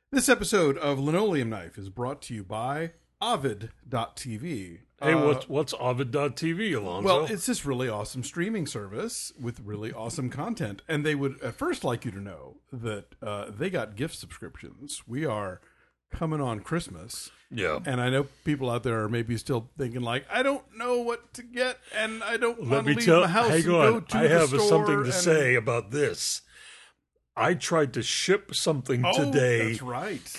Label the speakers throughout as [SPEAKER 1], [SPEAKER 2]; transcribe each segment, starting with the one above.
[SPEAKER 1] This episode of Linoleum Knife is brought to you by Ovid.tv.
[SPEAKER 2] Hey, what's Ovid.tv, Alonzo?
[SPEAKER 1] Well, it's this really awesome streaming service with really awesome content. And they would at first like you to know that they got gift subscriptions. We are coming on Christmas.
[SPEAKER 2] Yeah.
[SPEAKER 1] And I know people out there are maybe still thinking like, I don't know what to get and I don't want to leave the house and go to
[SPEAKER 2] I
[SPEAKER 1] the
[SPEAKER 2] have
[SPEAKER 1] store.
[SPEAKER 2] something to say about this. I tried to ship something today.
[SPEAKER 1] That's right.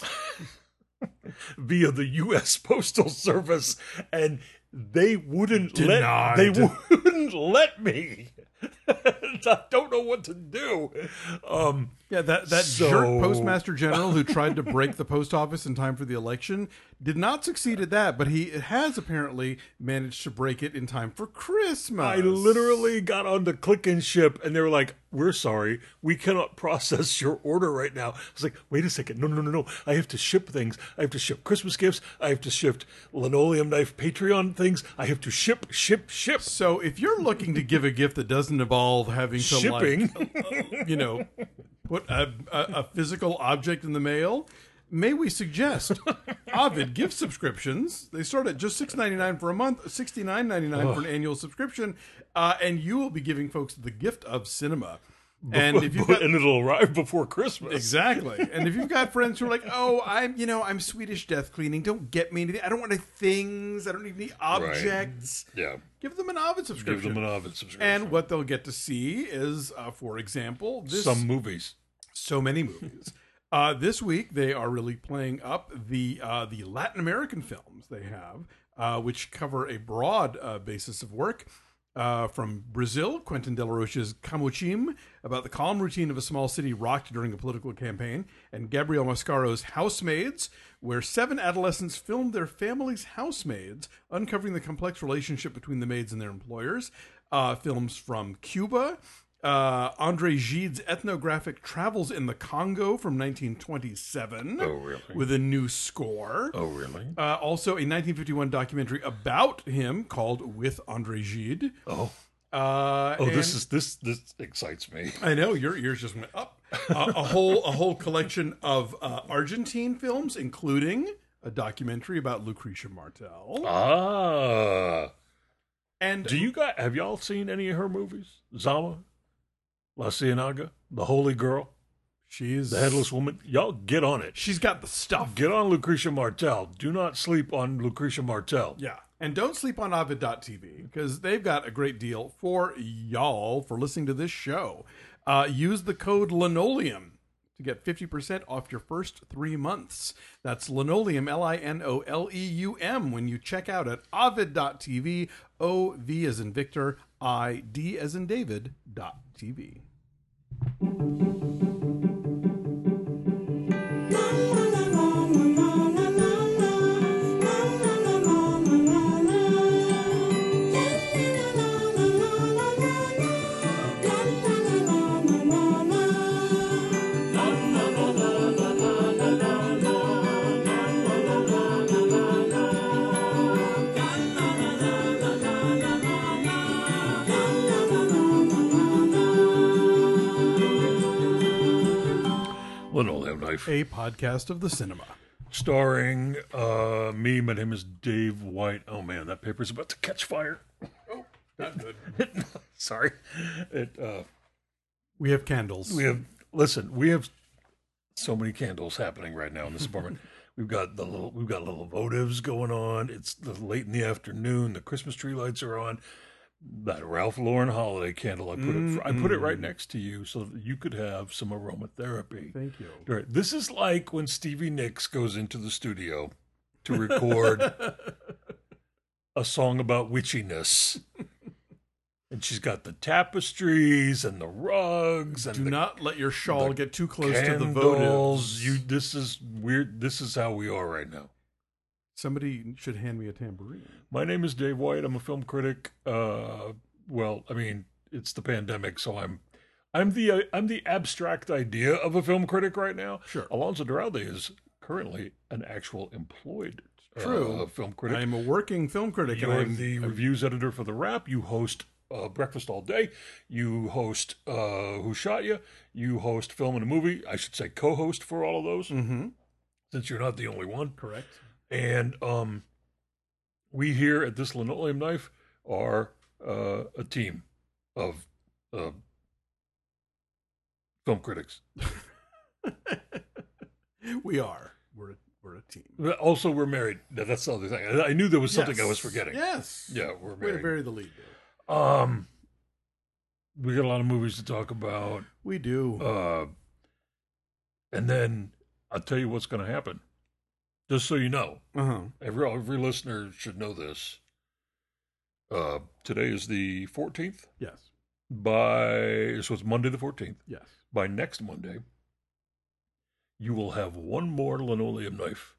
[SPEAKER 2] Via the U.S. Postal Service, and they wouldn't
[SPEAKER 1] Denied.
[SPEAKER 2] wouldn't let me. I don't know what to do.
[SPEAKER 1] Yeah, that jerk postmaster general who tried to break the post office in time for the election did not succeed at that, but he has apparently managed to break it in time for Christmas.
[SPEAKER 2] I literally got on the Click and Ship, and they were like, "We're sorry, we cannot process your order right now." I was like, "Wait a second, no! I have to ship things. I have to ship Christmas gifts. I have to ship Linoleum Knife Patreon things. I have to ship."
[SPEAKER 1] So if you're looking to give a gift that doesn't involve having to
[SPEAKER 2] shipping,
[SPEAKER 1] put a physical object in the mail, may we suggest Ovid gift subscriptions? They start at just $6.99 for a month, $69.99 for an annual subscription, and you will be giving folks the gift of cinema. And if
[SPEAKER 2] and it'll arrive before Christmas.
[SPEAKER 1] Exactly. And if you've got friends who are like, "Oh, I'm Swedish death cleaning. Don't get me anything. I don't want any things. I don't need any objects."
[SPEAKER 2] Right. Yeah.
[SPEAKER 1] Give them an Ovid subscription. And what they'll get to see is, for example,
[SPEAKER 2] some movies.
[SPEAKER 1] So many movies. This week they are really playing up the Latin American films they have, which cover a broad basis of work. From Brazil, Quentin de la Rocha's Camuchim, about the calm routine of a small city rocked during a political campaign, and Gabriel Mascaro's Housemaids, where 7 adolescents filmed their family's housemaids, uncovering the complex relationship between the maids and their employers. Films from Cuba, Andre Gide's ethnographic Travels in the Congo from 1927.
[SPEAKER 2] Oh, really?
[SPEAKER 1] With a new score.
[SPEAKER 2] Oh, really?
[SPEAKER 1] Also, a 1951 documentary about him called With Andre Gide.
[SPEAKER 2] This excites me.
[SPEAKER 1] I know your ears just went up. A whole collection of Argentine films, including a documentary about Lucrecia Martel. And
[SPEAKER 2] have y'all seen any of her movies? Zama, La Ciénaga, The Holy Girl,
[SPEAKER 1] she's
[SPEAKER 2] The Headless Woman. Y'all get on it.
[SPEAKER 1] She's got the stuff.
[SPEAKER 2] Get on Lucrecia Martel. Do not sleep on Lucrecia Martel.
[SPEAKER 1] Yeah. And don't sleep on Ovid.tv because they've got a great deal for y'all for listening to this show. Use the code Linoleum to get 50% off your first 3 months. That's Linoleum, Linoleum, when you check out at Ovid.tv, O-V as in Victor, I-D as in David, .tv.
[SPEAKER 2] Linoleum Knife.
[SPEAKER 1] A podcast of the cinema.
[SPEAKER 2] Starring me. My name is Dave White. Oh, man, that paper's about to catch fire.
[SPEAKER 1] Oh, not good.
[SPEAKER 2] Sorry.
[SPEAKER 1] We have candles.
[SPEAKER 2] We have so many candles happening right now in this apartment. We've got little votives going on. It's late in the afternoon. The Christmas tree lights are on. That Ralph Lauren holiday candle, I put it right next to you so that you could have some aromatherapy.
[SPEAKER 1] Thank you.
[SPEAKER 2] This is like when Stevie Nicks goes into the studio to record a song about witchiness. And she's got the tapestries and the rugs. And
[SPEAKER 1] do not let your shawl get too close
[SPEAKER 2] candles.
[SPEAKER 1] To the votives.
[SPEAKER 2] This is weird. This is how we are right now.
[SPEAKER 1] Somebody should hand me a tambourine.
[SPEAKER 2] My name is Dave White. I'm a film critic. It's the pandemic, so I'm the abstract idea of a film critic right now.
[SPEAKER 1] Sure.
[SPEAKER 2] Alonzo Duralde is currently an actual employed film critic.
[SPEAKER 1] I'm a working film critic.
[SPEAKER 2] You're the reviews editor for The Wrap. You host Breakfast All Day. You host Who Shot Ya? You host Film and a Movie. I should say co-host for all of those.
[SPEAKER 1] Mm-hmm.
[SPEAKER 2] since you're not the only one.
[SPEAKER 1] Correct.
[SPEAKER 2] And we here at This Linoleum Knife are a team of film critics.
[SPEAKER 1] We are. We're a team.
[SPEAKER 2] Also, we're married. That's the other thing. I knew there was something I was forgetting.
[SPEAKER 1] Yes.
[SPEAKER 2] Yeah, we're
[SPEAKER 1] Way to
[SPEAKER 2] married.
[SPEAKER 1] bury the lead.
[SPEAKER 2] We got a lot of movies to talk about.
[SPEAKER 1] We do.
[SPEAKER 2] And then I'll tell you what's going to happen. Just so you know,
[SPEAKER 1] Uh-huh.
[SPEAKER 2] every listener should know this. Today is the 14th.
[SPEAKER 1] Yes.
[SPEAKER 2] So it's Monday the 14th.
[SPEAKER 1] Yes.
[SPEAKER 2] By next Monday, you will have one more linoleum knife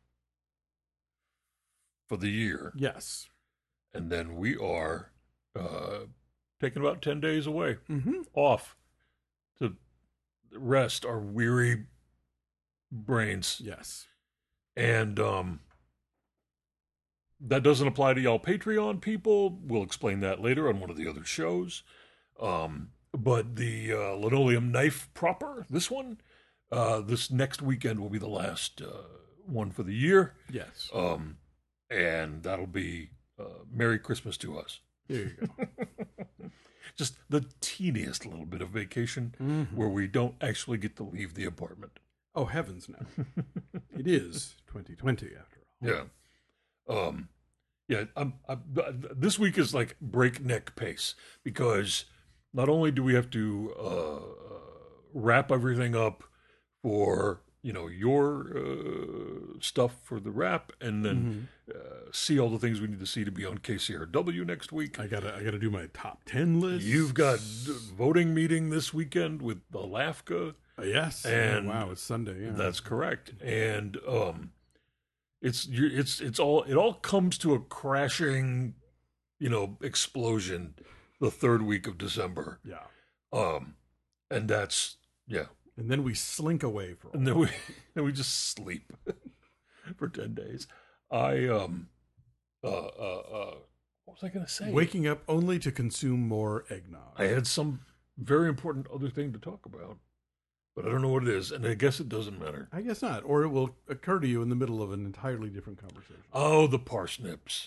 [SPEAKER 2] for the year.
[SPEAKER 1] Yes.
[SPEAKER 2] And then we are taking about 10 days away off to rest our weary brains.
[SPEAKER 1] Yes.
[SPEAKER 2] And that doesn't apply to y'all Patreon people. We'll explain that later on one of the other shows. But the linoleum knife proper, this one, this next weekend will be the last one for the year.
[SPEAKER 1] Yes.
[SPEAKER 2] And that'll be Merry Christmas to us.
[SPEAKER 1] There you go.
[SPEAKER 2] Just the teeniest little bit of vacation where we don't actually get to leave the apartment.
[SPEAKER 1] Oh, heavens no. It is 2020 after all.
[SPEAKER 2] Yeah. This week is like breakneck pace because not only do we have to wrap everything up for your stuff for the wrap, and then see all the things we need to see to be on KCRW next week.
[SPEAKER 1] I gotta do my top 10 list.
[SPEAKER 2] You've got voting meeting this weekend with the LAFCA.
[SPEAKER 1] Yes.
[SPEAKER 2] And
[SPEAKER 1] wow, it's Sunday. Yeah.
[SPEAKER 2] That's correct. And it all comes to a crashing, explosion the third week of December.
[SPEAKER 1] Yeah.
[SPEAKER 2] And that's
[SPEAKER 1] And then we slink away for a
[SPEAKER 2] and
[SPEAKER 1] while.
[SPEAKER 2] then we just sleep for 10 days. What was I going to say?
[SPEAKER 1] Waking up only to consume more eggnog.
[SPEAKER 2] I had some very important other thing to talk about, but I don't know what it is, and I guess it doesn't matter.
[SPEAKER 1] I guess not. Or it will occur to you in the middle of an entirely different conversation.
[SPEAKER 2] Oh, the parsnips.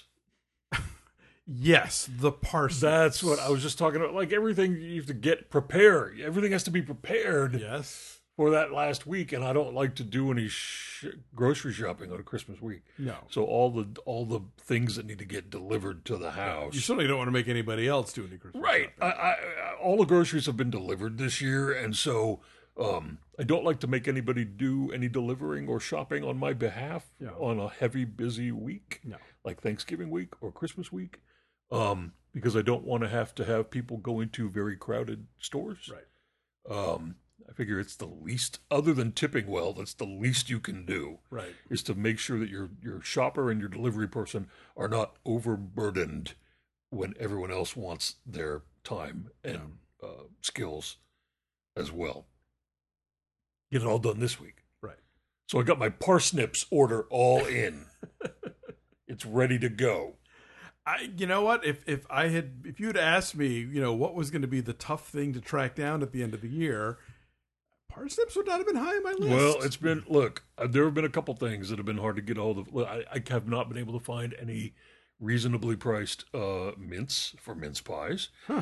[SPEAKER 1] Yes, the parsnips.
[SPEAKER 2] That's what I was just talking about. Like everything you have to get prepared. Everything has to be prepared
[SPEAKER 1] Yes.
[SPEAKER 2] for that last week, and I don't like to do any grocery shopping on a Christmas week.
[SPEAKER 1] No.
[SPEAKER 2] So all the things that need to get delivered to the house.
[SPEAKER 1] You certainly don't want to make anybody else do any Christmas
[SPEAKER 2] Right.
[SPEAKER 1] shopping.
[SPEAKER 2] All the groceries have been delivered this year, and so I don't like to make anybody do any delivering or shopping on my behalf on a heavy, busy week, like Thanksgiving week or Christmas week, because I don't want to have people go into very crowded stores.
[SPEAKER 1] Right.
[SPEAKER 2] I figure it's the least, other than tipping well, that's the least you can do.
[SPEAKER 1] Right.
[SPEAKER 2] Is to make sure that your shopper and your delivery person are not overburdened when everyone else wants their time and skills as well. Get it all done this week.
[SPEAKER 1] Right.
[SPEAKER 2] So I got my parsnips order all in. It's ready to go.
[SPEAKER 1] You know what? If you had asked me, what was going to be the tough thing to track down at the end of the year, parsnips would not have been high on my list.
[SPEAKER 2] Well, it's been, there have been a couple things that have been hard to get a hold of. I have not been able to find any reasonably priced mince for mince pies.
[SPEAKER 1] Huh.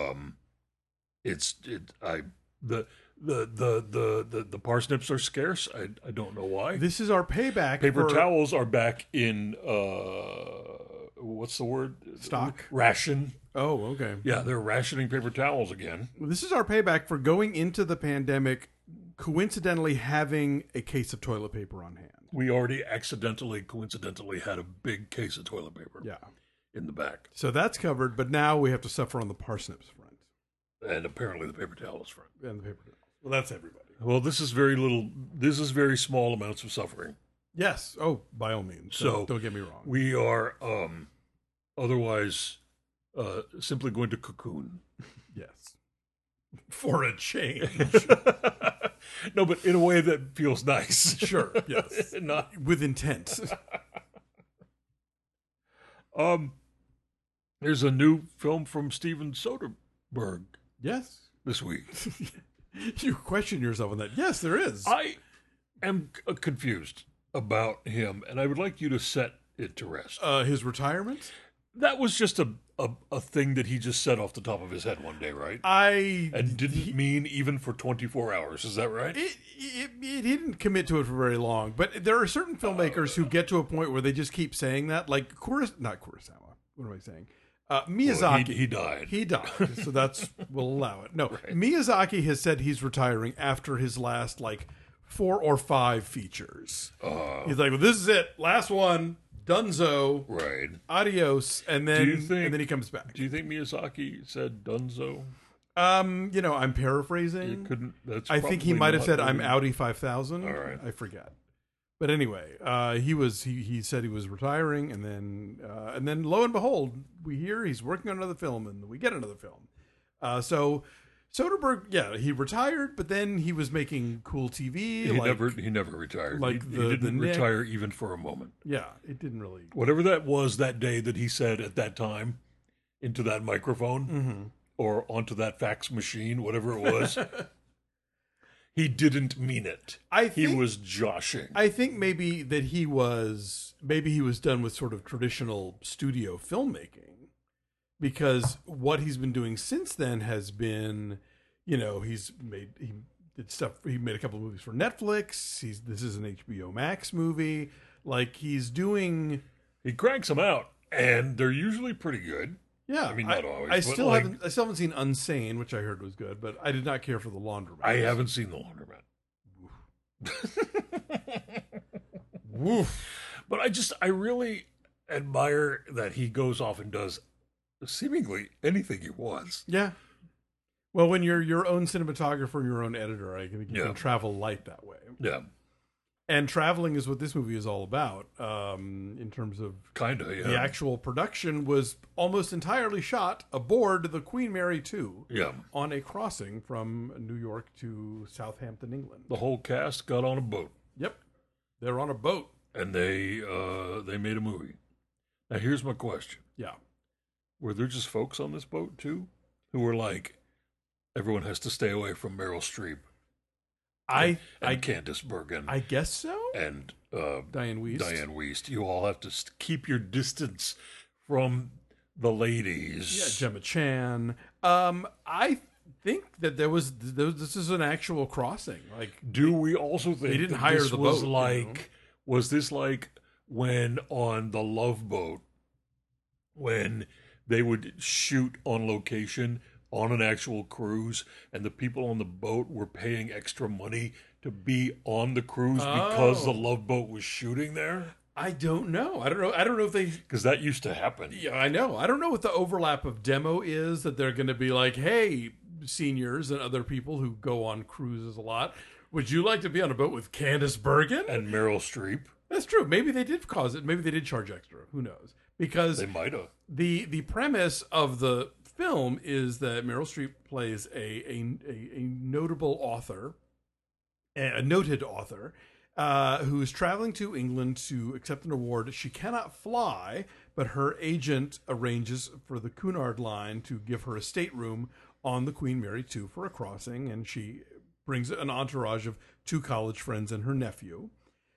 [SPEAKER 2] The parsnips are scarce. I don't know why.
[SPEAKER 1] This is our payback.
[SPEAKER 2] Paper towels are back in what's the word?
[SPEAKER 1] Stock?
[SPEAKER 2] Ration.
[SPEAKER 1] Oh, okay.
[SPEAKER 2] Yeah, they're rationing paper towels again.
[SPEAKER 1] Well, this is our payback for going into the pandemic, coincidentally having a case of toilet paper on hand.
[SPEAKER 2] We already coincidentally had a big case of toilet paper.
[SPEAKER 1] Yeah.
[SPEAKER 2] In the back.
[SPEAKER 1] So that's covered, but now we have to suffer on the parsnips front.
[SPEAKER 2] And apparently the paper towels front.
[SPEAKER 1] And the paper towels. Well, that's everybody.
[SPEAKER 2] Well, this is very small amounts of suffering.
[SPEAKER 1] Yes. Oh, by all means. So don't get me wrong. We
[SPEAKER 2] are otherwise simply going to cocoon.
[SPEAKER 1] Yes. For a change.
[SPEAKER 2] No, but in a way that feels nice.
[SPEAKER 1] Sure. Yes.
[SPEAKER 2] Not
[SPEAKER 1] with intent.
[SPEAKER 2] There's a new film from Steven Soderbergh.
[SPEAKER 1] Yes.
[SPEAKER 2] This week.
[SPEAKER 1] You question yourself on that. Yes, there is.
[SPEAKER 2] I am confused. about him, and I would like you to set it to rest.
[SPEAKER 1] His retirement.
[SPEAKER 2] That was just a thing that he just said off the top of his head one day, right?
[SPEAKER 1] I
[SPEAKER 2] And didn't mean even for 24 hours. Is that right?
[SPEAKER 1] He didn't commit to it for very long, but there are certain filmmakers who get to a point where they just keep saying that, like not Kurosawa. What am I saying? Miyazaki.
[SPEAKER 2] Well, he died.
[SPEAKER 1] He died, so we'll allow it. No,
[SPEAKER 2] Right.
[SPEAKER 1] Miyazaki has said he's retiring after his last 4 or 5 features. He's like, well, this is it, last one, Dunzo,
[SPEAKER 2] Right.
[SPEAKER 1] adios, and then he comes back.
[SPEAKER 2] Do you think Miyazaki said Dunzo?
[SPEAKER 1] I'm paraphrasing.
[SPEAKER 2] You couldn't. That's.
[SPEAKER 1] I think he
[SPEAKER 2] probably
[SPEAKER 1] might have
[SPEAKER 2] not
[SPEAKER 1] said, "I'm
[SPEAKER 2] really-
[SPEAKER 1] Audi 5000."
[SPEAKER 2] All right.
[SPEAKER 1] I forget. But anyway, he said he was retiring, and then lo and behold, we hear he's working on another film, and we get another film. So Soderbergh, he retired, but then he was making cool TV.
[SPEAKER 2] He never retired.
[SPEAKER 1] like
[SPEAKER 2] he
[SPEAKER 1] the
[SPEAKER 2] didn't
[SPEAKER 1] Nick.
[SPEAKER 2] retire even for a moment.
[SPEAKER 1] Yeah, it didn't really.
[SPEAKER 2] Whatever that was that day that he said at that time into that microphone or onto that fax machine, whatever it was, he didn't mean it. He was joshing.
[SPEAKER 1] I think maybe he was done with sort of traditional studio filmmaking, because what he's been doing since then has been, he did stuff. He made a couple of movies for Netflix. This is an HBO Max movie.
[SPEAKER 2] He cranks them out, and they're usually pretty good.
[SPEAKER 1] Yeah,
[SPEAKER 2] I mean, not always.
[SPEAKER 1] I still haven't seen Unsane, which I heard was good, but I did not care for The Laundromat.
[SPEAKER 2] I haven't seen The Laundromat.
[SPEAKER 1] Woof.
[SPEAKER 2] But I really admire that he goes off and does seemingly anything he wants.
[SPEAKER 1] Yeah. Well, when you're your own cinematographer, your own editor, I think you can travel light that way.
[SPEAKER 2] Yeah.
[SPEAKER 1] And traveling is what this movie is all about. In terms of the actual production was almost entirely shot aboard the Queen Mary 2 on a crossing from New York to Southampton, England.
[SPEAKER 2] The whole cast got on a boat.
[SPEAKER 1] Yep. They're on a boat.
[SPEAKER 2] And they made a movie. Now, here's my question.
[SPEAKER 1] Yeah.
[SPEAKER 2] Were there just folks on this boat, too, who were like, everyone has to stay away from Meryl Streep? And Candice Bergen.
[SPEAKER 1] I guess so.
[SPEAKER 2] And
[SPEAKER 1] Diane Wiest.
[SPEAKER 2] Diane Wiest. You all have to keep your distance from the ladies.
[SPEAKER 1] Yeah, Gemma Chan. I think that this is an actual crossing.
[SPEAKER 2] Do we also think
[SPEAKER 1] they didn't hire the boat?
[SPEAKER 2] Was this like when on the Love Boat, when they would shoot on location on an actual cruise, and the people on the boat were paying extra money to be on the cruise because the Love Boat was shooting there?
[SPEAKER 1] I don't know. I don't know if they...
[SPEAKER 2] Because that used to happen.
[SPEAKER 1] Yeah, I know. I don't know what the overlap of demo is, that they're going to be like, hey, seniors and other people who go on cruises a lot, would you like to be on a boat with Candice Bergen?
[SPEAKER 2] And Meryl Streep?
[SPEAKER 1] That's true. Maybe they did cause it. Maybe they did charge extra. Who knows? Because
[SPEAKER 2] they might have.
[SPEAKER 1] The premise of the film is that Meryl Streep plays a notable author, a noted author, who is traveling to England to accept an award. She cannot fly, but her agent arranges for the Cunard Line to give her a stateroom on the Queen Mary 2 for a crossing, and she brings an entourage of 2 college friends and her nephew.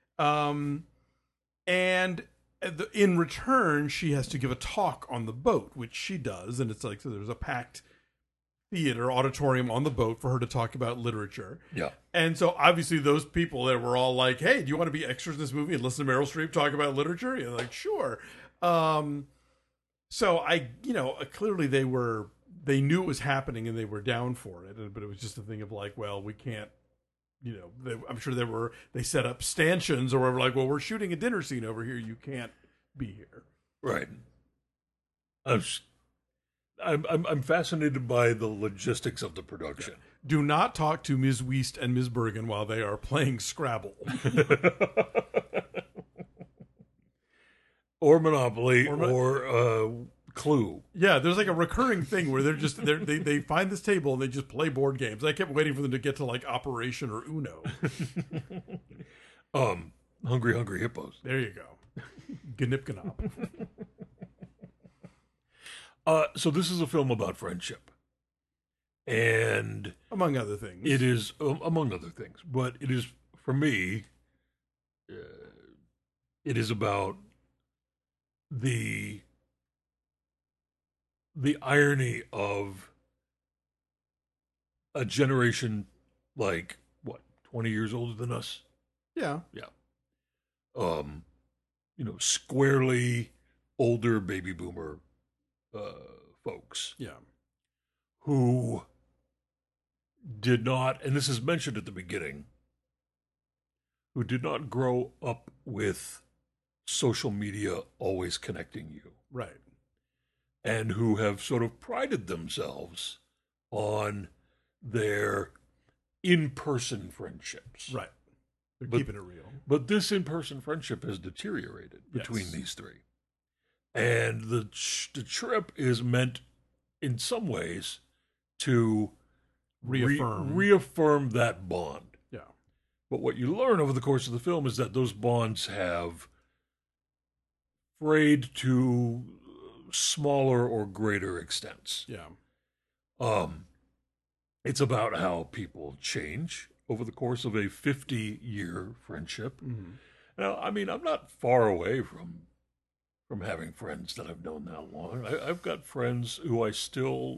[SPEAKER 1] And in return, she has to give a talk on the boat, which she does, and it's like, so there's a packed theater auditorium on the boat for her to talk about literature.
[SPEAKER 2] Yeah.
[SPEAKER 1] And so obviously those people there were all like, hey, do you want to be extras in this movie and listen to Meryl Streep talk about literature? You're like, sure. So clearly they knew it was happening and they were down for it, but it was just a thing of like, well, we can't, I'm sure they set up stanchions or whatever, like, well, we're shooting a dinner scene over here, you can't be here.
[SPEAKER 2] Right. I'm fascinated by the logistics of the production.
[SPEAKER 1] Do not talk to Ms. Wiest and Ms. Bergen while they are playing Scrabble.
[SPEAKER 2] Or Monopoly, or Clue.
[SPEAKER 1] Yeah, there's like a recurring thing where they find this table and they just play board games. I kept waiting for them to get to like Operation or Uno.
[SPEAKER 2] Hungry Hungry Hippos.
[SPEAKER 1] There you go. Gnip Gnop.
[SPEAKER 2] So this is a film about friendship. And
[SPEAKER 1] among other things.
[SPEAKER 2] It is, among other things. But it is, for me, It is about the irony of a generation like what 20 years older than us.
[SPEAKER 1] Yeah.
[SPEAKER 2] Yeah. Squarely older baby boomer folks
[SPEAKER 1] Yeah.
[SPEAKER 2] who did not, and this is mentioned at the beginning, who did not grow up with social media always connecting you,
[SPEAKER 1] Right.
[SPEAKER 2] and who have sort of prided themselves on their in-person friendships.
[SPEAKER 1] Right. They're
[SPEAKER 2] But-
[SPEAKER 1] keeping it real.
[SPEAKER 2] But this in-person friendship has deteriorated between
[SPEAKER 1] Yes.
[SPEAKER 2] these three. And the trip is meant, in some ways, to reaffirm that bond.
[SPEAKER 1] Yeah.
[SPEAKER 2] But what you learn over the course of the film is that those bonds have frayed to smaller or greater extents.
[SPEAKER 1] Yeah.
[SPEAKER 2] It's about how people change over the course of a 50-year friendship.
[SPEAKER 1] Mm-hmm.
[SPEAKER 2] Now, I mean, I'm not far away from having friends that I've known that long. I've got friends who I still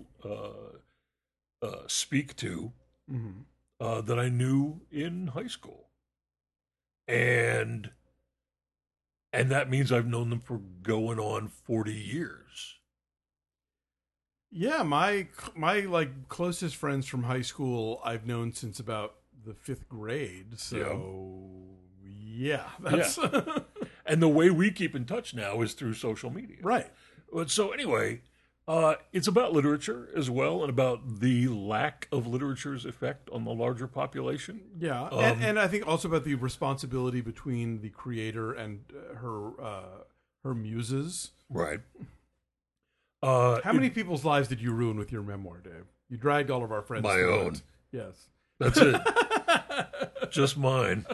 [SPEAKER 2] speak to
[SPEAKER 1] Mm-hmm.
[SPEAKER 2] that I knew in high school, and that means I've known them for going on 40 years.
[SPEAKER 1] Yeah, my like closest friends from high school I've known since about the 5th grade. So yeah, that's
[SPEAKER 2] And the way we keep in touch now is through social media.
[SPEAKER 1] right.
[SPEAKER 2] So anyway, it's about literature as well, and about the lack of literature's effect on the larger population.
[SPEAKER 1] Yeah, and I think also about the responsibility between the creator and her muses.
[SPEAKER 2] Right.
[SPEAKER 1] How many people's lives did you ruin with your memoir, Dave? You dragged all of our friends.
[SPEAKER 2] My
[SPEAKER 1] through
[SPEAKER 2] own.
[SPEAKER 1] it. Yes.
[SPEAKER 2] That's it. Just mine.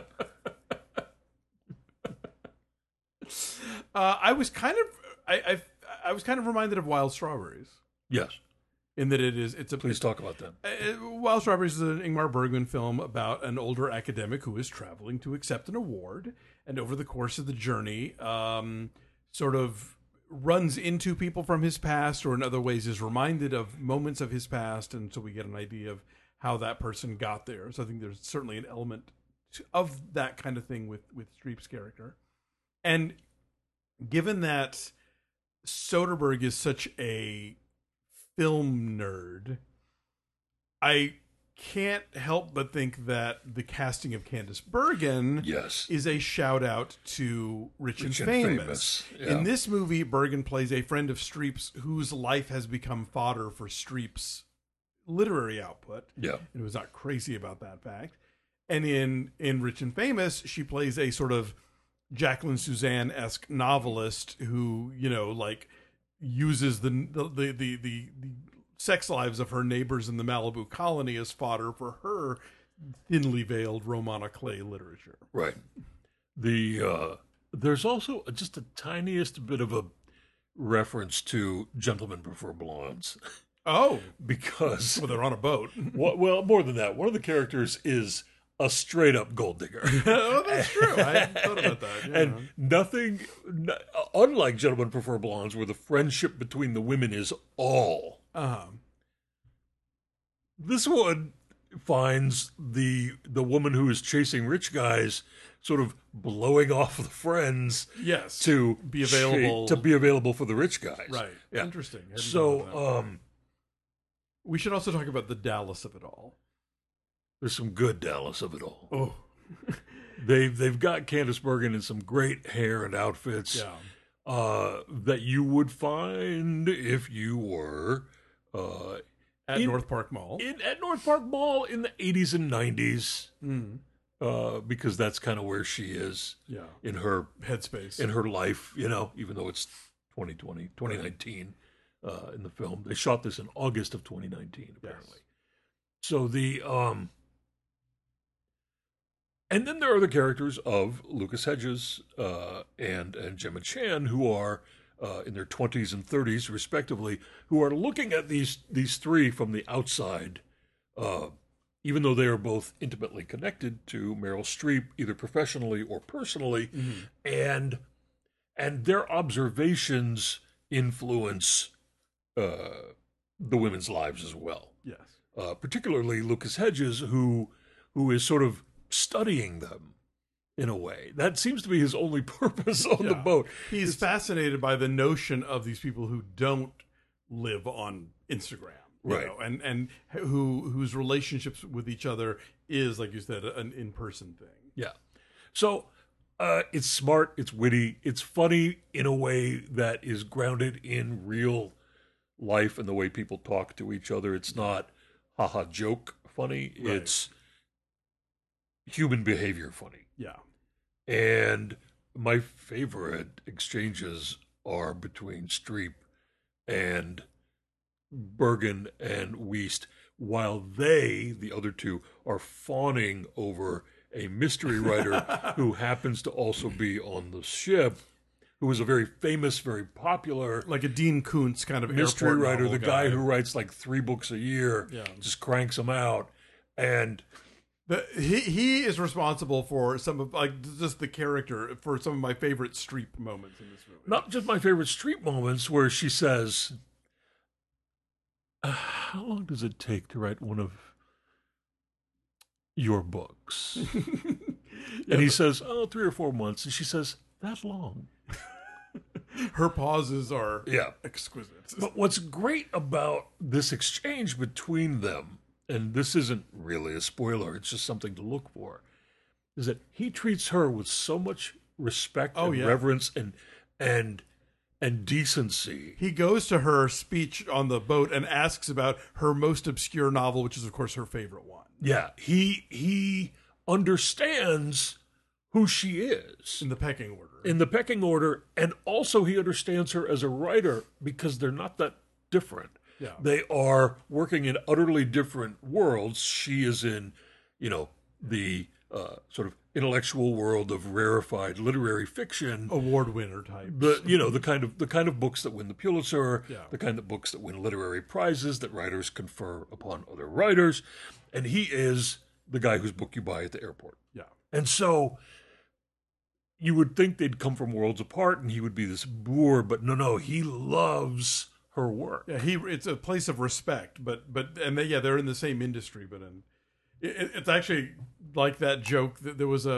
[SPEAKER 1] I was kind of I was kind of reminded of Wild Strawberries
[SPEAKER 2] Yes.
[SPEAKER 1] in that it's a
[SPEAKER 2] Please talk about that.
[SPEAKER 1] Wild Strawberries is an Ingmar Bergman film about an older academic who is traveling to accept an award, and over the course of the journey, sort of runs into people from his past, or in other ways is reminded of moments of his past, and so we get an idea of how that person got there. So I think there's certainly an element of that kind of thing with Streep's character. And given that Soderbergh is such a film nerd, I can't help but think that the casting of Candice Bergen
[SPEAKER 2] Yes.
[SPEAKER 1] is a shout out to Rich and Famous.
[SPEAKER 2] Yeah.
[SPEAKER 1] In this movie, Bergen plays a friend of Streep's whose life has become fodder for Streep's literary output.
[SPEAKER 2] Yeah.
[SPEAKER 1] And was not crazy about that fact. And in Rich and Famous, she plays a sort of Jacqueline Suzanne-esque novelist who, like uses the sex lives of her neighbors in the Malibu colony as fodder for her thinly veiled Romana Clay literature.
[SPEAKER 2] Right. There's also just the tiniest bit of a reference to Gentlemen Prefer Blondes.
[SPEAKER 1] Oh,
[SPEAKER 2] Because,
[SPEAKER 1] well, they're on a boat.
[SPEAKER 2] well, more than that, one of the characters is a straight up gold digger.
[SPEAKER 1] Oh, that's true. I hadn't thought about that. Yeah.
[SPEAKER 2] And nothing, unlike Gentlemen Prefer Blondes, where the friendship between the women is all. This one finds the woman who is chasing rich guys sort of blowing off the friends
[SPEAKER 1] Yes,
[SPEAKER 2] to
[SPEAKER 1] be available
[SPEAKER 2] for the rich guys.
[SPEAKER 1] Right.
[SPEAKER 2] Yeah.
[SPEAKER 1] Interesting. I hadn't thought about that.
[SPEAKER 2] So
[SPEAKER 1] we should also talk about the Dallas of it all.
[SPEAKER 2] there's some good Dallas of it all.
[SPEAKER 1] Oh,
[SPEAKER 2] They've got Candice Bergen in some great hair and outfits
[SPEAKER 1] yeah.
[SPEAKER 2] that you would find if you were
[SPEAKER 1] At North Park Mall.
[SPEAKER 2] at North Park Mall in the 80s and 90s,
[SPEAKER 1] Mm.
[SPEAKER 2] because that's kind of where she is
[SPEAKER 1] Yeah.
[SPEAKER 2] in her
[SPEAKER 1] Headspace.
[SPEAKER 2] life, even though it's 2019 in the film. They shot this in August of 2019, apparently.
[SPEAKER 1] Yes.
[SPEAKER 2] So and then there are the characters of Lucas Hedges and Gemma Chan, who are in their 20s and 30s, respectively, who are looking at these three from the outside, even though they are both intimately connected to Meryl Streep, either professionally or personally, and their observations influence the women's lives as well.
[SPEAKER 1] Yes.
[SPEAKER 2] Particularly Lucas Hedges, who is sort of studying them in a way. That seems to be his only purpose on the boat.
[SPEAKER 1] He's fascinated by the notion of these people who don't live on Instagram.
[SPEAKER 2] Right.
[SPEAKER 1] And whose relationships with each other is, like you said, an in-person thing.
[SPEAKER 2] Yeah. So it's smart, it's witty, it's funny in a way that is grounded in real life and the way people talk to each other. It's not haha joke funny.
[SPEAKER 1] Right.
[SPEAKER 2] It's human behavior funny.
[SPEAKER 1] Yeah.
[SPEAKER 2] And my favorite exchanges are between Streep and Bergen and Wiest, while they, the other two, are fawning over a mystery writer who happens to also be on the ship, who is a very famous, very popular,
[SPEAKER 1] like a Dean Koontz kind of
[SPEAKER 2] mystery
[SPEAKER 1] airport
[SPEAKER 2] writer,
[SPEAKER 1] novel
[SPEAKER 2] the guy who writes like 3 books a year, just cranks them out. And
[SPEAKER 1] he is responsible for some of, like, just the character for some of my favorite Streep moments in this movie.
[SPEAKER 2] not just my favorite Streep moments, where she says, how long does it take to write one of your books? And he says, 3 or 4 months. And she says, that long?
[SPEAKER 1] Her pauses are
[SPEAKER 2] Yeah.
[SPEAKER 1] exquisite.
[SPEAKER 2] But what's great about this exchange between them, and this isn't really a spoiler, it's just something to look for, is that he treats her with so much respect and reverence and decency.
[SPEAKER 1] He goes to her speech on the boat and asks about her most obscure novel, which is, of course, her favorite one.
[SPEAKER 2] Yeah, he understands who she is
[SPEAKER 1] In the pecking order.
[SPEAKER 2] in the pecking order, and also he understands her as a writer because they're not that different.
[SPEAKER 1] Yeah.
[SPEAKER 2] They are working in utterly different worlds. She is in, the sort of intellectual world of rarefied literary fiction.
[SPEAKER 1] Award winner type.
[SPEAKER 2] The kind of books that win the Pulitzer,
[SPEAKER 1] Yeah.
[SPEAKER 2] the kind of books that win literary prizes that writers confer upon other writers, and he is the guy whose book you buy at the airport.
[SPEAKER 1] Yeah.
[SPEAKER 2] And so you would think they'd come from worlds apart, and he would be this boor, but no, he loves her work.
[SPEAKER 1] Yeah, it's a place of respect, but they're in the same industry, but it's actually like that joke that there was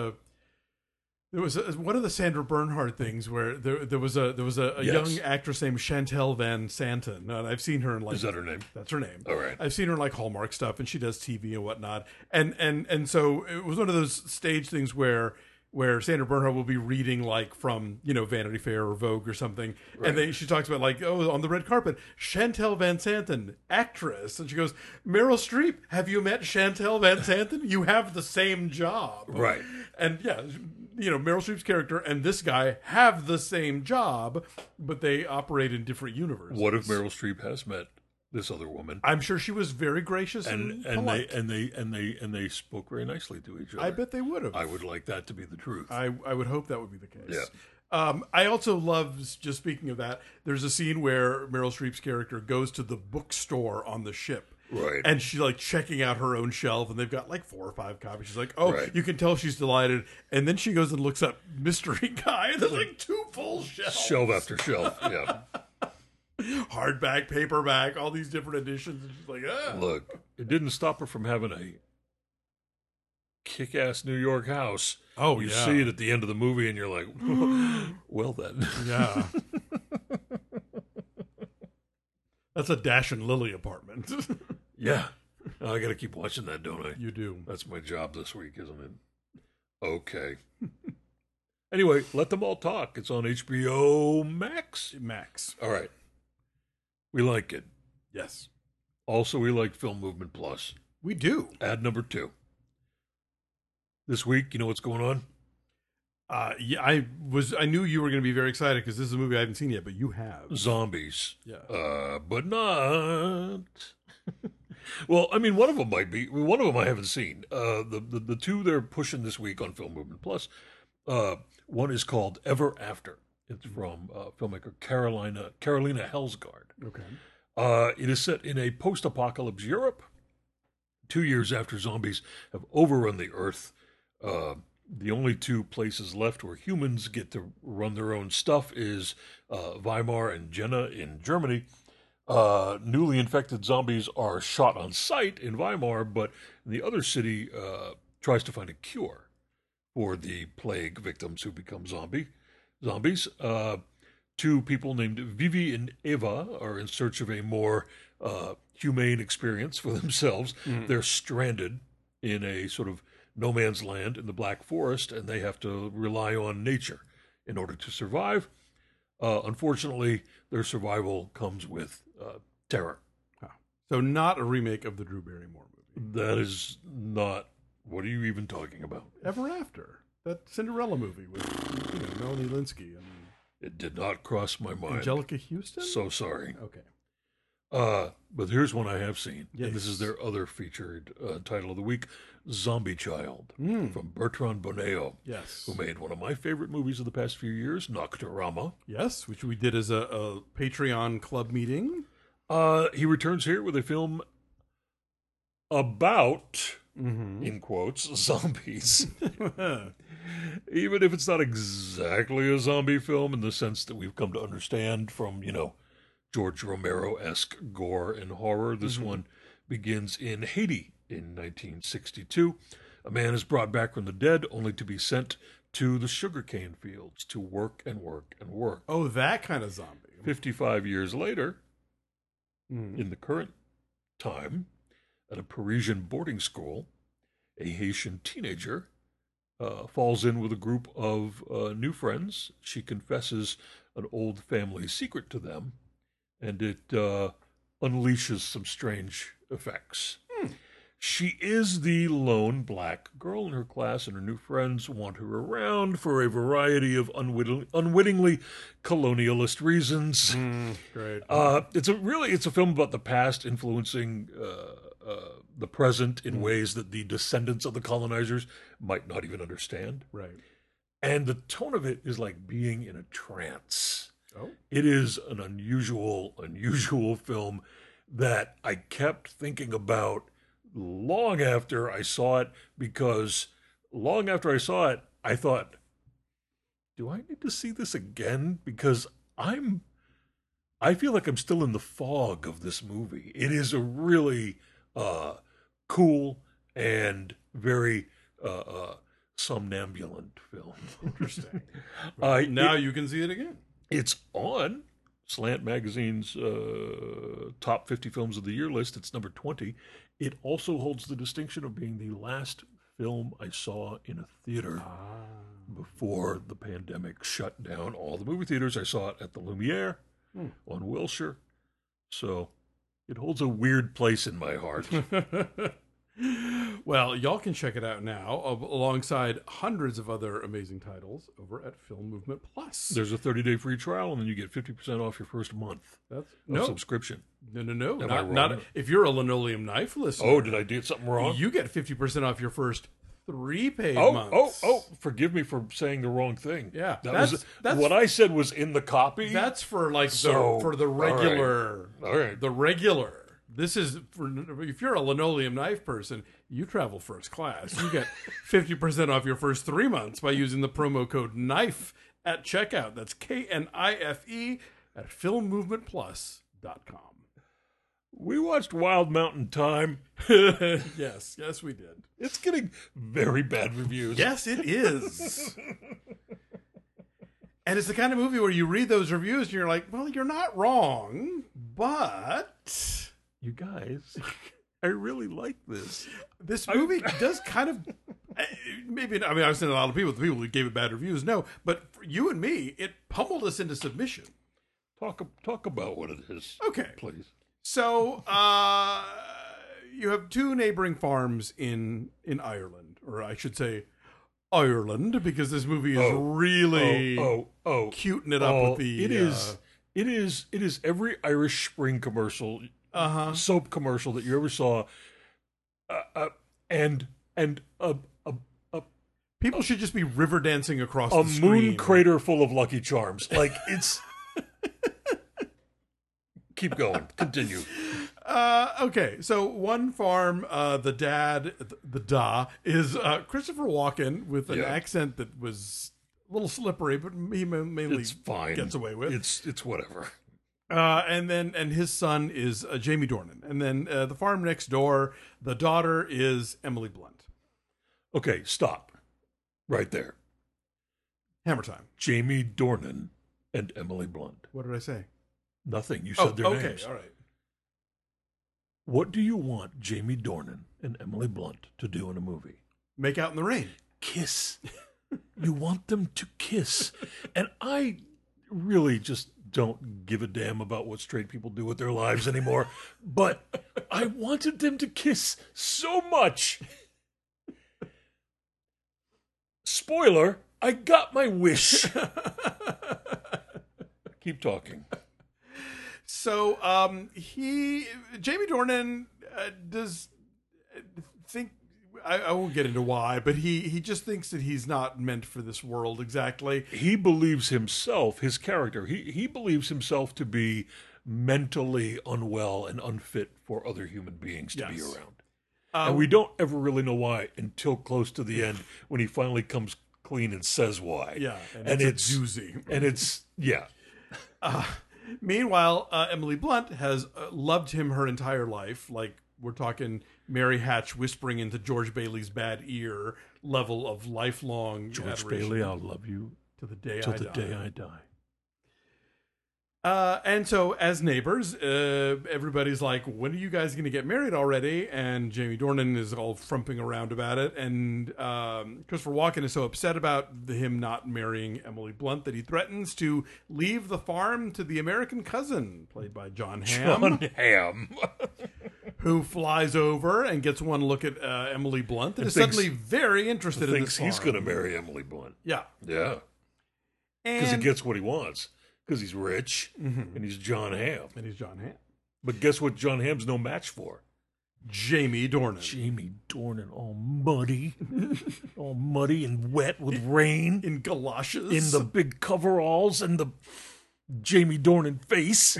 [SPEAKER 1] one of the Sandra Bernhard things where there was a
[SPEAKER 2] Yes.
[SPEAKER 1] young actress named Chantel Van Santen, and I've seen her in, like,
[SPEAKER 2] Is that her name?
[SPEAKER 1] That's her name.
[SPEAKER 2] All right.
[SPEAKER 1] I've seen her in, like, Hallmark stuff, and she does TV and whatnot, and so it was one of those stage things where Sandra Bernhard will be reading, like, from, Vanity Fair or Vogue or something.
[SPEAKER 2] Right.
[SPEAKER 1] And she talks about, like, on the red carpet, Chantel Van Santen, actress. And she goes, Meryl Streep, have you met Chantel Van Santen? You have the same job.
[SPEAKER 2] Right.
[SPEAKER 1] And yeah, Meryl Streep's character and this guy have the same job, but they operate in different universes.
[SPEAKER 2] What if Meryl Streep has met this other woman?
[SPEAKER 1] I'm sure she was very gracious and polite.
[SPEAKER 2] they spoke very nicely to each other.
[SPEAKER 1] I bet they would have.
[SPEAKER 2] I would like that to be the truth.
[SPEAKER 1] I would hope that would be the case.
[SPEAKER 2] Yeah.
[SPEAKER 1] I also love, just speaking of that, there's a scene where Meryl Streep's character goes to the bookstore on the ship.
[SPEAKER 2] Right.
[SPEAKER 1] And she's, like, checking out her own shelf, and they've got, like, 4 or 5 copies. She's like, oh,
[SPEAKER 2] Right.
[SPEAKER 1] you can tell she's delighted. And then she goes and looks up Mystery Guy, and there's, like, 2 full shelves.
[SPEAKER 2] Shelf after shelf, yeah.
[SPEAKER 1] Hardback, paperback, all these different editions. And she's like, ah.
[SPEAKER 2] Look, it didn't stop her from having a kick-ass New York house.
[SPEAKER 1] Oh,
[SPEAKER 2] you
[SPEAKER 1] yeah.
[SPEAKER 2] see it at the end of the movie, and you're like, well then.
[SPEAKER 1] Yeah. That's a Dash and Lily apartment.
[SPEAKER 2] Yeah. I got to keep watching that, don't I?
[SPEAKER 1] You do.
[SPEAKER 2] That's my job this week, isn't it? Okay. Anyway, Let Them All Talk. It's on HBO Max.
[SPEAKER 1] Max.
[SPEAKER 2] All right. We like it.
[SPEAKER 1] Yes.
[SPEAKER 2] Also, we like Film Movement Plus.
[SPEAKER 1] We do.
[SPEAKER 2] Ad number 2. This week, you know what's going on?
[SPEAKER 1] Yeah, I knew you were going to be very excited because this is a movie I haven't seen yet, but you have.
[SPEAKER 2] Zombies.
[SPEAKER 1] Yeah.
[SPEAKER 2] But not. Well, I mean, one of them might be. One of them I haven't seen. The 2 they're pushing this week on Film Movement Plus. One is called Ever After. It's from filmmaker Carolina Helsgaard.
[SPEAKER 1] Okay.
[SPEAKER 2] It is set in a post-apocalypse Europe. 2 years after zombies have overrun the Earth, the only two places left where humans get to run their own stuff is Weimar and Jena in Germany. Newly infected zombies are shot on sight in Weimar, but the other city tries to find a cure for the plague victims who become zombies. Two people named Vivi and Eva are in search of a more humane experience for themselves. They're stranded in a sort of no man's land in the Black Forest, and they have to rely on nature in order to survive. Unfortunately, their survival comes with terror.
[SPEAKER 1] So not a remake of the Drew Barrymore movie.
[SPEAKER 2] That is not. What are you even talking about?
[SPEAKER 1] Ever After, that Cinderella movie with Melanie Linsky and
[SPEAKER 2] It did not cross my mind.
[SPEAKER 1] Angelica Houston.
[SPEAKER 2] So sorry.
[SPEAKER 1] Okay.
[SPEAKER 2] But here's one I have seen.
[SPEAKER 1] Yes.
[SPEAKER 2] And this is their other featured title of the week, Zombie Child, from Bertrand Bonello,
[SPEAKER 1] Yes.
[SPEAKER 2] who made one of my favorite movies of the past few years, Nocturama.
[SPEAKER 1] Yes, which we did as a Patreon club meeting.
[SPEAKER 2] He returns here with a film about, in quotes, zombies. Even if it's not exactly a zombie film in the sense that we've come to understand from, George Romero-esque gore and horror. This one begins in Haiti in 1962. A man is brought back from the dead only to be sent to the sugarcane fields to work and work and work.
[SPEAKER 1] Oh, that kind of zombie.
[SPEAKER 2] 55 years later, in the current time, at a Parisian boarding school, a Haitian teenager falls in with a group of new friends. She confesses an old family secret to them, and it unleashes some strange effects. She is the lone black girl in her class, and her new friends want her around for a variety of unwittingly colonialist reasons.
[SPEAKER 1] Great.
[SPEAKER 2] It's a film about the past influencing the present in ways that the descendants of the colonizers might not even understand.
[SPEAKER 1] Right.
[SPEAKER 2] And the tone of it is like being in a trance.
[SPEAKER 1] Oh.
[SPEAKER 2] It is an unusual film that I kept thinking about long after I saw it, because long after I saw it, I thought, do I need to see this again? Because I feel like I'm still in the fog of this movie. It is a really cool and very somnambulant film.
[SPEAKER 1] Interesting.
[SPEAKER 2] Now
[SPEAKER 1] you can see it again.
[SPEAKER 2] It's on Slant Magazine's top 50 films of the year list. It's number 20. It also holds the distinction of being the last film I saw in a theater before the pandemic shut down all the movie theaters. I saw it at the Lumiere on Wilshire. So it holds a weird place in my heart.
[SPEAKER 1] Well, y'all can check it out now alongside hundreds of other amazing titles over at Film Movement Plus.
[SPEAKER 2] There's a 30-day free trial, and then you get 50% off your first month of subscription.
[SPEAKER 1] No.
[SPEAKER 2] Am I wrong?
[SPEAKER 1] Not if you're a Linoleum Knife listener.
[SPEAKER 2] Oh, did I do something wrong?
[SPEAKER 1] You get 50% off your first 3 paid months.
[SPEAKER 2] Forgive me for saying the wrong thing.
[SPEAKER 1] Yeah,
[SPEAKER 2] that's what I said was in the copy.
[SPEAKER 1] That's for the regular.
[SPEAKER 2] All right.
[SPEAKER 1] The regular. This is for if you're a Linoleum Knife person, you travel first class. You get 50% off your first 3 months by using the promo code KNIFE at checkout. That's KNIFE at filmmovementplus.com.
[SPEAKER 2] We watched Wild Mountain Thyme.
[SPEAKER 1] Yes, we did.
[SPEAKER 2] It's getting very bad reviews.
[SPEAKER 1] Yes, it is. And it's the kind of movie where you read those reviews and you're like, well, you're not wrong, but
[SPEAKER 2] you guys, I really like this.
[SPEAKER 1] This movie does kind of maybe. I mean, I've seen a lot of people. The people who gave it bad reviews, no, but for you and me, it pummeled us into submission.
[SPEAKER 2] Talk about what it is,
[SPEAKER 1] okay,
[SPEAKER 2] please.
[SPEAKER 1] So, you have 2 neighboring farms in Ireland, or I should say, Ireland, because this movie is really cuting it up with the.
[SPEAKER 2] It is every Irish Spring commercial, soap commercial that you ever saw, and
[SPEAKER 1] people should just be river dancing across
[SPEAKER 2] a
[SPEAKER 1] the screen.
[SPEAKER 2] moon crater full of Lucky Charms. Like it's. Keep going. Continue.
[SPEAKER 1] Okay, so one farm, the dad, the da, is Christopher Walken with an
[SPEAKER 2] Yeah.
[SPEAKER 1] accent that was a little slippery, but he mainly
[SPEAKER 2] It's fine.
[SPEAKER 1] gets away with.
[SPEAKER 2] It's whatever.
[SPEAKER 1] And his son is Jamie Dornan, and then the farm next door, the daughter is Emily Blunt.
[SPEAKER 2] Okay, stop. Right there.
[SPEAKER 1] Hammer time.
[SPEAKER 2] Jamie Dornan and Emily Blunt.
[SPEAKER 1] What did I say?
[SPEAKER 2] Nothing. You said their
[SPEAKER 1] okay,
[SPEAKER 2] names.
[SPEAKER 1] all right.
[SPEAKER 2] What do you want Jamie Dornan and Emily Blunt to do in a movie?
[SPEAKER 1] Make out in the rain.
[SPEAKER 2] Kiss. You want them to kiss. And I really just don't give a damn about what straight people do with their lives anymore. But I wanted them to kiss so much. Spoiler, I got my wish. Keep talking.
[SPEAKER 1] So Jamie Dornan does think, I won't get into why, but he just thinks that he's not meant for this world exactly.
[SPEAKER 2] He believes himself, his character, he believes himself to be mentally unwell and unfit for other human beings to be
[SPEAKER 1] Yes.
[SPEAKER 2] around. And we don't ever really know why until close to the end when he finally comes clean and says why.
[SPEAKER 1] Yeah,
[SPEAKER 2] and
[SPEAKER 1] it's a doozy.
[SPEAKER 2] And it's, yeah.
[SPEAKER 1] Meanwhile, Emily Blunt has loved him her entire life. Like, we're talking Mary Hatch whispering into George Bailey's bad ear level of lifelong
[SPEAKER 2] George
[SPEAKER 1] adoration.
[SPEAKER 2] Bailey, I'll love you
[SPEAKER 1] To the day
[SPEAKER 2] till
[SPEAKER 1] I
[SPEAKER 2] the
[SPEAKER 1] die.
[SPEAKER 2] day I die.
[SPEAKER 1] And so, as neighbors, everybody's like, when are you guys going to get married already? And Jamie Dornan is all frumping around about it. And Christopher Walken is so upset about him not marrying Emily Blunt that he threatens to leave the farm to the American cousin, played by John Hamm,
[SPEAKER 2] John Hamm.
[SPEAKER 1] who flies over and gets one look at Emily Blunt and is
[SPEAKER 2] thinks-
[SPEAKER 1] suddenly very interested in
[SPEAKER 2] Thinks
[SPEAKER 1] this farm.
[SPEAKER 2] he's going to marry Emily Blunt.
[SPEAKER 1] Yeah.
[SPEAKER 2] Yeah. Because he
[SPEAKER 1] And,
[SPEAKER 2] gets what he wants. Because he's rich
[SPEAKER 1] Mm-hmm.
[SPEAKER 2] and he's John Hamm.
[SPEAKER 1] and he's John Hamm.
[SPEAKER 2] But guess what John Hamm's no match for?
[SPEAKER 1] Jamie Dornan.
[SPEAKER 2] Jamie Dornan, all muddy. All muddy and wet with rain.
[SPEAKER 1] In galoshes.
[SPEAKER 2] In the big coveralls and the Jamie Dornan face.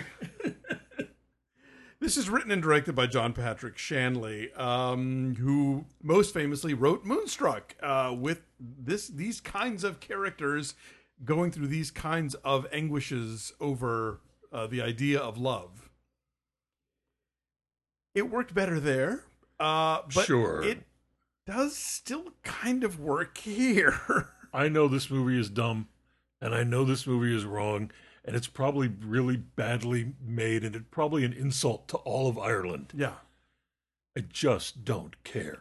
[SPEAKER 1] This is written and directed by John Patrick Shanley, who most famously wrote Moonstruck, with these kinds of characters going through these kinds of anguishes over the idea of love. It worked better there, but
[SPEAKER 2] Sure.
[SPEAKER 1] it does still kind of work here.
[SPEAKER 2] I know this movie is dumb, and I know this movie is wrong, and it's probably really badly made, and it's probably an insult to all of Ireland.
[SPEAKER 1] Yeah.
[SPEAKER 2] I just don't care.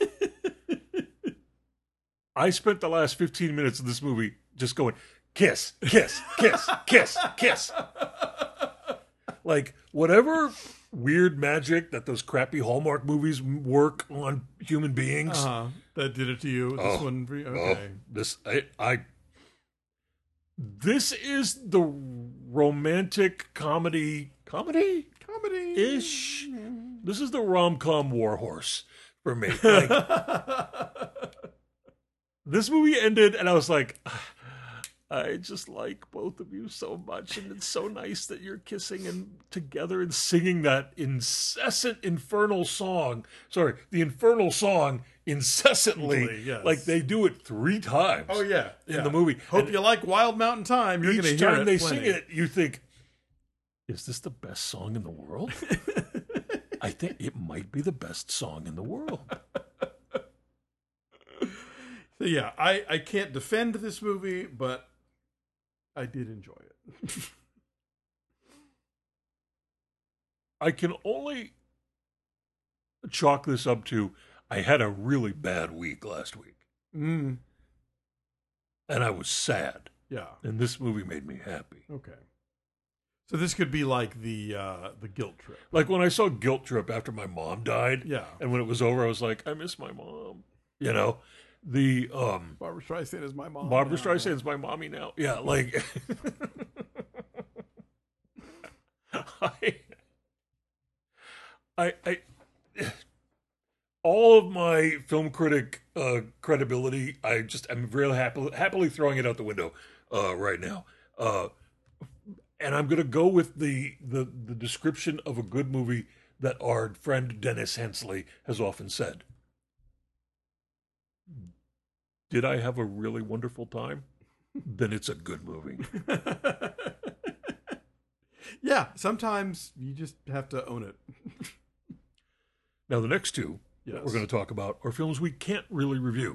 [SPEAKER 2] I spent the last 15 minutes of this movie just going, kiss, kiss, kiss, kiss, kiss. Like, whatever weird magic that those crappy Hallmark movies work on human beings.
[SPEAKER 1] That did it to you. This
[SPEAKER 2] Oh,
[SPEAKER 1] one for you?
[SPEAKER 2] Oh,
[SPEAKER 1] Okay.
[SPEAKER 2] this is the romantic comedy
[SPEAKER 1] Comedy.
[SPEAKER 2] ish. This is the rom-com warhorse for me. Like, this movie ended and I was like, I just like both of you so much, and it's so nice that you're kissing and together and singing that incessant infernal song. Sorry, the infernal song incessantly.
[SPEAKER 1] Yes.
[SPEAKER 2] Like they do it 3 times.
[SPEAKER 1] Oh, yeah.
[SPEAKER 2] In the movie.
[SPEAKER 1] Hope
[SPEAKER 2] And
[SPEAKER 1] you like Wild Mountain Time. You're going to
[SPEAKER 2] each
[SPEAKER 1] hear
[SPEAKER 2] time
[SPEAKER 1] it
[SPEAKER 2] they
[SPEAKER 1] plenty.
[SPEAKER 2] sing it, you think, is this the best song in the world? I think it might be the best song in the world.
[SPEAKER 1] So yeah, I can't defend this movie, but I did enjoy it.
[SPEAKER 2] I can only chalk this up to I had a really bad week last week,
[SPEAKER 1] Mm,
[SPEAKER 2] and I was sad,
[SPEAKER 1] yeah.
[SPEAKER 2] and this movie made me happy.
[SPEAKER 1] Okay. So this could be like the guilt trip.
[SPEAKER 2] Like when I saw Guilt Trip after my mom died,
[SPEAKER 1] Yeah.
[SPEAKER 2] and when it was over, I was like, I miss my mom. You know, the
[SPEAKER 1] Barbara Streisand is my mom.
[SPEAKER 2] Barbara
[SPEAKER 1] now.
[SPEAKER 2] Streisand's my mommy now. Yeah, like I all of my film critic credibility, I'm really happily throwing it out the window right now. And I'm gonna go with the description of a good movie that our friend Dennis Hensley has often said. Did I have a really wonderful time? Then it's a good movie.
[SPEAKER 1] Yeah, sometimes you just have to own it.
[SPEAKER 2] Now, the next two
[SPEAKER 1] Yes.
[SPEAKER 2] that we're going to talk about are films we can't really review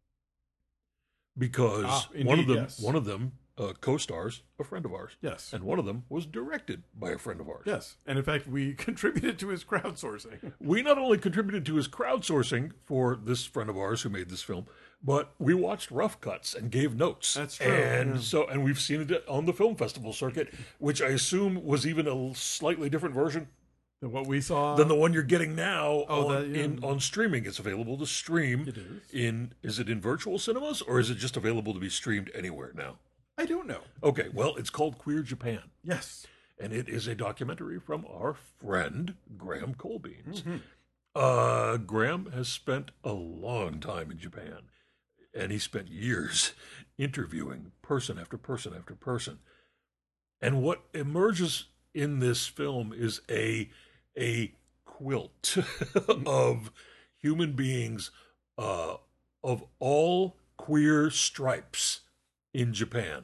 [SPEAKER 2] because one
[SPEAKER 1] indeed,
[SPEAKER 2] of them co-stars a friend of ours.
[SPEAKER 1] Yes.
[SPEAKER 2] And one of them was directed by a friend of ours.
[SPEAKER 1] Yes. And in fact, we contributed to his crowdsourcing.
[SPEAKER 2] We not only contributed to his crowdsourcing for this friend of ours who made this film, but we watched rough cuts and gave notes.
[SPEAKER 1] That's true.
[SPEAKER 2] And we've seen it on the film festival circuit, which I assume was even a slightly different version
[SPEAKER 1] Than what we saw.
[SPEAKER 2] than the one you're getting now
[SPEAKER 1] Oh,
[SPEAKER 2] on streaming. It's available to stream.
[SPEAKER 1] It is.
[SPEAKER 2] Is it in virtual cinemas or is it just available to be streamed anywhere now?
[SPEAKER 1] I don't know.
[SPEAKER 2] Okay, well, it's called Queer Japan.
[SPEAKER 1] Yes.
[SPEAKER 2] And it is a documentary from our friend Graham Colbeans. Graham has spent a long time in Japan, and he spent years interviewing person after person after person. And what emerges in this film is a quilt of human beings of all queer stripes in Japan.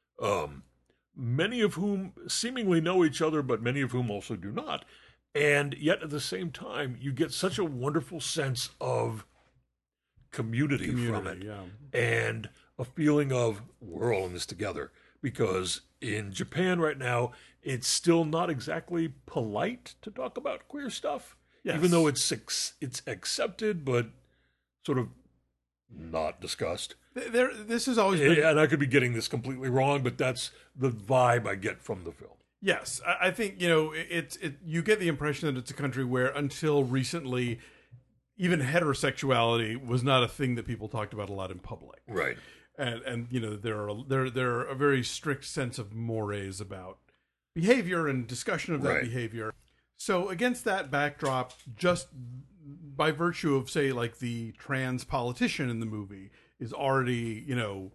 [SPEAKER 2] Many of whom seemingly know each other, but many of whom also do not. And yet at the same time, you get such a wonderful sense of community from it.
[SPEAKER 1] Yeah.
[SPEAKER 2] And a feeling of we're all in this together. Because in Japan right now, it's still not exactly polite to talk about queer stuff.
[SPEAKER 1] Yes.
[SPEAKER 2] Even though it's accepted, but sort of not discussed.
[SPEAKER 1] This has always been.
[SPEAKER 2] And I could be getting this completely wrong, but that's the vibe I get from the film.
[SPEAKER 1] Yes, I think you get the impression that it's a country where until recently, even heterosexuality was not a thing that people talked about a lot in public.
[SPEAKER 2] Right.
[SPEAKER 1] And there are a very strict sense of mores about behavior and discussion of that behavior. So against that backdrop, just by virtue of say like the trans politician in the movie is already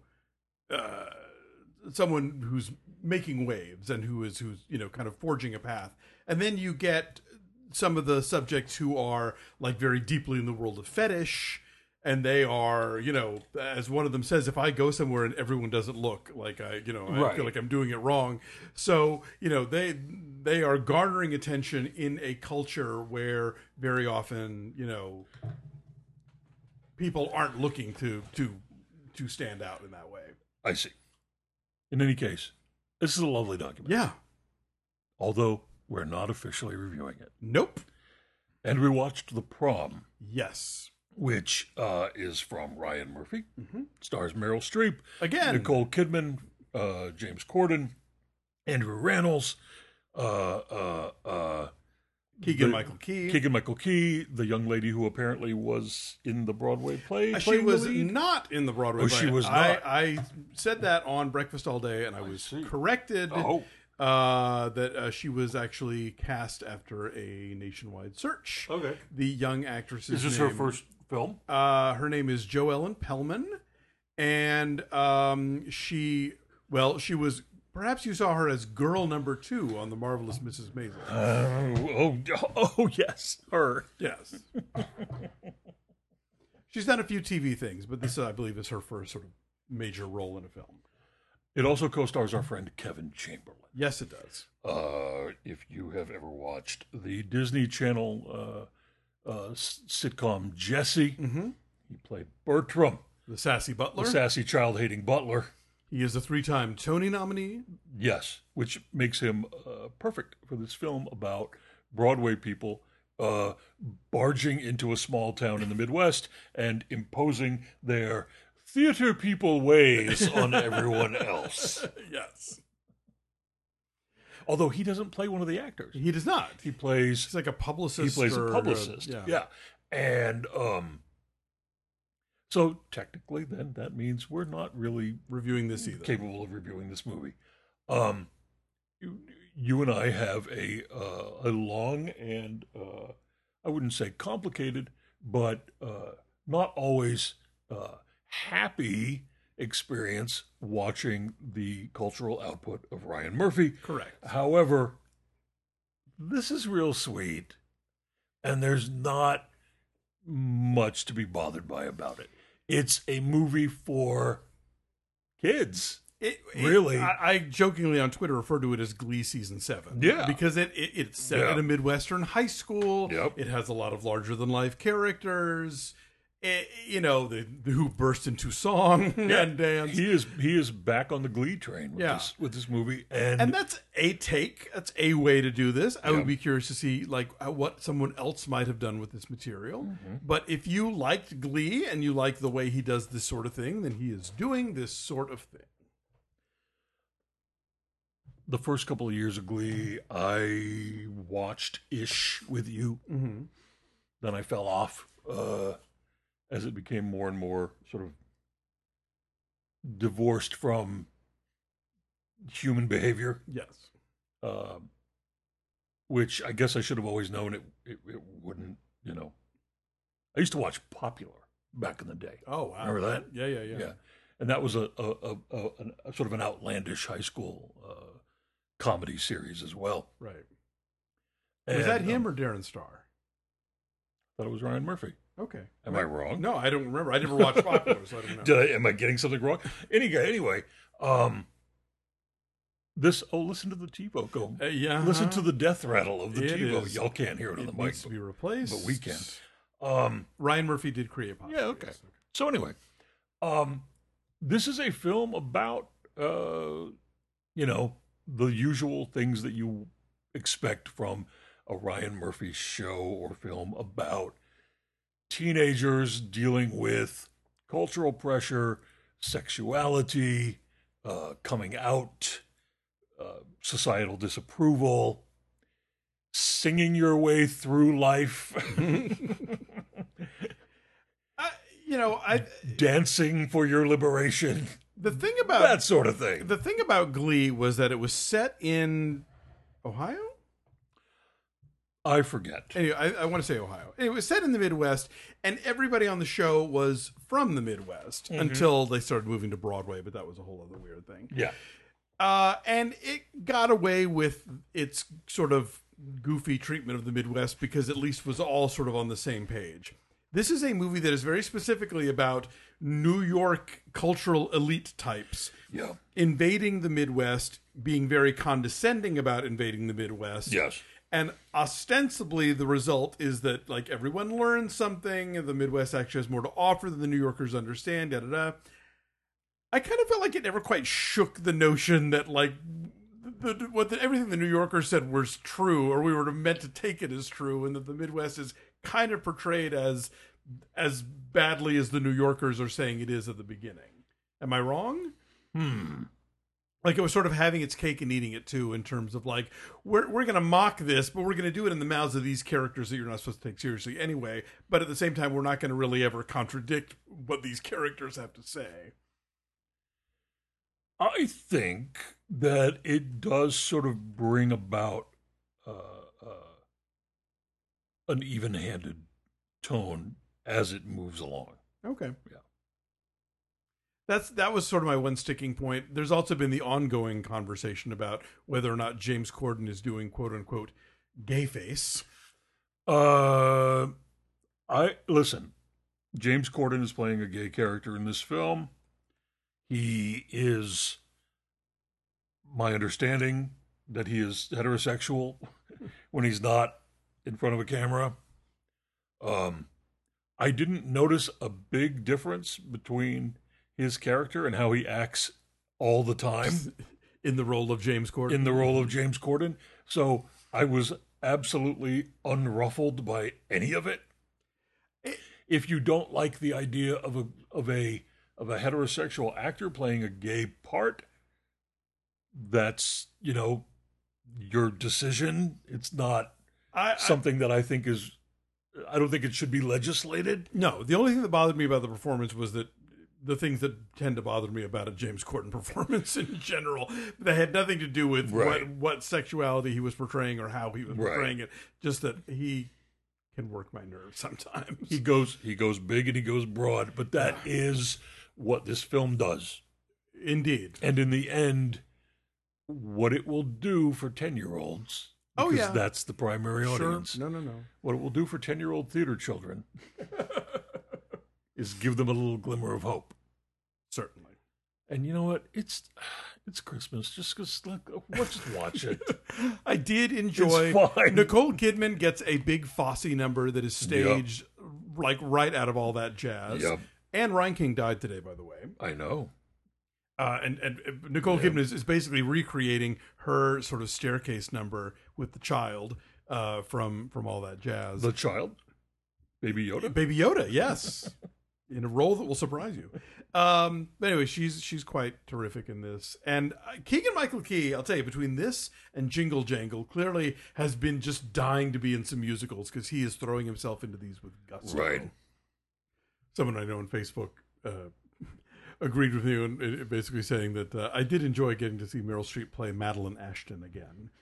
[SPEAKER 1] someone who's making waves and who's kind of forging a path, and then you get some of the subjects who are like very deeply in the world of fetish, and they are as one of them says, if I go somewhere and everyone doesn't look like I feel like I'm doing it wrong. So they are garnering attention in a culture where very often people aren't looking to stand out in that way.
[SPEAKER 2] I see. In any case, this is a lovely document.
[SPEAKER 1] Yeah.
[SPEAKER 2] Although we're not officially reviewing it.
[SPEAKER 1] Nope.
[SPEAKER 2] And we watched The Prom.
[SPEAKER 1] Yes.
[SPEAKER 2] Which is from Ryan Murphy. Stars Meryl Streep.
[SPEAKER 1] Again.
[SPEAKER 2] Nicole Kidman, James Corden, Andrew Rannells,
[SPEAKER 1] Keegan-Michael Key.
[SPEAKER 2] Keegan-Michael Key, the young lady who apparently was in the Broadway play.
[SPEAKER 1] She was not in the Broadway play.
[SPEAKER 2] She was not.
[SPEAKER 1] I said that on Breakfast All Day, and I was corrected that she was actually cast after a nationwide search.
[SPEAKER 2] Okay.
[SPEAKER 1] The young actress's
[SPEAKER 2] Is this her first film?
[SPEAKER 1] Her name is Jo Ellen Pellman, and she was. Perhaps you saw her as girl number 2 on The Marvelous Mrs. Maisel.
[SPEAKER 2] Yes, her.
[SPEAKER 1] Yes. She's done a few TV things, but this, I believe, is her first sort of major role in a film.
[SPEAKER 2] It also co-stars our friend Kevin Chamberlain.
[SPEAKER 1] Yes, it does.
[SPEAKER 2] If you have ever watched the Disney Channel sitcom Jessie, he played Bertram,
[SPEAKER 1] the sassy butler,
[SPEAKER 2] the sassy child-hating butler.
[SPEAKER 1] He is a 3-time Tony nominee.
[SPEAKER 2] Yes, which makes him perfect for this film about Broadway people barging into a small town in the Midwest and imposing their theater people ways on everyone else.
[SPEAKER 1] Yes.
[SPEAKER 2] Although he doesn't play one of the actors.
[SPEAKER 1] He does not. He's like a publicist.
[SPEAKER 2] He plays a publicist. Yeah. And so technically then that means we're not really
[SPEAKER 1] reviewing this either.
[SPEAKER 2] Capable of reviewing this movie. You and I have a long and I wouldn't say complicated, but not always happy experience watching the cultural output of Ryan Murphy.
[SPEAKER 1] Correct.
[SPEAKER 2] However, this is real sweet. and there's not much to be bothered by about it. It's a movie for kids. Really?
[SPEAKER 1] I jokingly on Twitter refer to it as Glee Season 7.
[SPEAKER 2] Yeah.
[SPEAKER 1] Because it's set
[SPEAKER 2] Yeah.
[SPEAKER 1] in a Midwestern high school.
[SPEAKER 2] Yep.
[SPEAKER 1] It has a lot of larger-than-life characters. Who burst into song and dance.
[SPEAKER 2] He is back on the Glee train with this movie,
[SPEAKER 1] And that's a take. That's a way to do this. I
[SPEAKER 2] Yeah.
[SPEAKER 1] would be curious to see what someone else might have done with this material.
[SPEAKER 2] Mm-hmm.
[SPEAKER 1] But if you liked Glee and you like the way he does this sort of thing, then he is doing this sort of thing.
[SPEAKER 2] the first couple of years of Glee, I watched ish with you.
[SPEAKER 1] Mm-hmm.
[SPEAKER 2] Then I fell off as it became more and more sort of divorced from human behavior.
[SPEAKER 1] Yes.
[SPEAKER 2] Which I guess I should have always known it wouldn't, I used to watch Popular back in the day.
[SPEAKER 1] Oh, wow.
[SPEAKER 2] Remember that?
[SPEAKER 1] Yeah.
[SPEAKER 2] And that was a sort of an outlandish high school comedy series as well.
[SPEAKER 1] Right.
[SPEAKER 2] And,
[SPEAKER 1] Was that him or Darren Star?
[SPEAKER 2] I thought it was Ryan Murphy.
[SPEAKER 1] Okay.
[SPEAKER 2] Am I wrong?
[SPEAKER 1] No, I don't remember. I never watched Popular, so I don't know.
[SPEAKER 2] Am I getting something wrong? Anyway, listen to the TiVo go.
[SPEAKER 1] Yeah.
[SPEAKER 2] Listen to the death rattle of the
[SPEAKER 1] It
[SPEAKER 2] TiVo.
[SPEAKER 1] is.
[SPEAKER 2] Y'all can't hear it on the
[SPEAKER 1] It
[SPEAKER 2] mic,
[SPEAKER 1] needs to be replaced.
[SPEAKER 2] but we can.
[SPEAKER 1] Ryan Murphy did create Popular.
[SPEAKER 2] Yeah, okay.
[SPEAKER 1] Yes,
[SPEAKER 2] So anyway, this is a film about, the usual things that you expect from a Ryan Murphy show or film about teenagers dealing with cultural pressure, sexuality, coming out, societal disapproval, singing your way through life. Dancing for your liberation,
[SPEAKER 1] The thing about
[SPEAKER 2] that sort of thing.
[SPEAKER 1] The thing about Glee was that it was set in Ohio?
[SPEAKER 2] I forget.
[SPEAKER 1] Anyway, I want to say Ohio. It was set in the Midwest, and everybody on the show was from the Midwest until they started moving to Broadway, but that was a whole other weird thing.
[SPEAKER 2] Yeah.
[SPEAKER 1] And it got away with its sort of goofy treatment of the Midwest because at least was all sort of on the same page. This is a movie that is very specifically about New York cultural elite types
[SPEAKER 2] Yeah.
[SPEAKER 1] invading the Midwest, being very condescending about invading the Midwest.
[SPEAKER 2] Yes.
[SPEAKER 1] And ostensibly the result is that everyone learns something, and the Midwest actually has more to offer than the New Yorkers understand, da-da-da. I kind of felt like it never quite shook the notion that everything the New Yorkers said was true, or we were meant to take it as true, and that the Midwest is kind of portrayed as badly as the New Yorkers are saying it is at the beginning. Am I wrong? It was sort of having its cake and eating it too, in terms of we're going to mock this, but we're going to do it in the mouths of these characters that you're not supposed to take seriously anyway. But at the same time, we're not going to really ever contradict what these characters have to say.
[SPEAKER 2] I think that it does sort of bring about an even-handed tone as it moves along.
[SPEAKER 1] Okay.
[SPEAKER 2] Yeah.
[SPEAKER 1] That was sort of my one sticking point. There's also been the ongoing conversation about whether or not James Corden is doing quote unquote gay face.
[SPEAKER 2] Listen, James Corden is playing a gay character in this film. He is, my understanding, that he is heterosexual when he's not in front of a camera. I didn't notice a big difference between his character and how he acts all the time
[SPEAKER 1] In the role of James Corden.
[SPEAKER 2] in the role of James Corden. So I was absolutely unruffled by any of it. If you don't like the idea of a heterosexual actor playing a gay part, that's, your decision. It's not something that I think I don't think it should be legislated.
[SPEAKER 1] No, the only thing that bothered me about the performance was that the things that tend to bother me about a James Corden performance in general, that had nothing to do with what sexuality he was portraying or how he was portraying it. Just that he can work my nerves sometimes.
[SPEAKER 2] He goes big and he goes broad, but that is what this film does.
[SPEAKER 1] Indeed.
[SPEAKER 2] And in the end, what it will do for 10-year-olds
[SPEAKER 1] Oh,
[SPEAKER 2] Because
[SPEAKER 1] yeah.
[SPEAKER 2] that's the primary
[SPEAKER 1] Sure.
[SPEAKER 2] audience.
[SPEAKER 1] No.
[SPEAKER 2] What it will do for 10-year-old theater children is give them a little glimmer of hope.
[SPEAKER 1] Certainly.
[SPEAKER 2] And you know what? It's Christmas. Just let's just watch it.
[SPEAKER 1] I did enjoy.
[SPEAKER 2] It's fine.
[SPEAKER 1] Nicole Kidman gets a big Fosse number that is staged like right out of all that jazz.
[SPEAKER 2] Yep.
[SPEAKER 1] And Ryan King died today, by the way.
[SPEAKER 2] I know.
[SPEAKER 1] And Nicole Kidman is basically recreating her sort of staircase number with the child from all that jazz.
[SPEAKER 2] The child? Baby Yoda?
[SPEAKER 1] Baby Yoda, yes. In a role that will surprise you. But anyway, she's quite terrific in this. And Keegan-Michael Key, I'll tell you, between this and Jingle Jangle, clearly has been just dying to be in some musicals because he is throwing himself into these with gusto.
[SPEAKER 2] Right.
[SPEAKER 1] Someone I know on Facebook agreed with me and basically saying that I did enjoy getting to see Meryl Streep play Madeline Ashton again.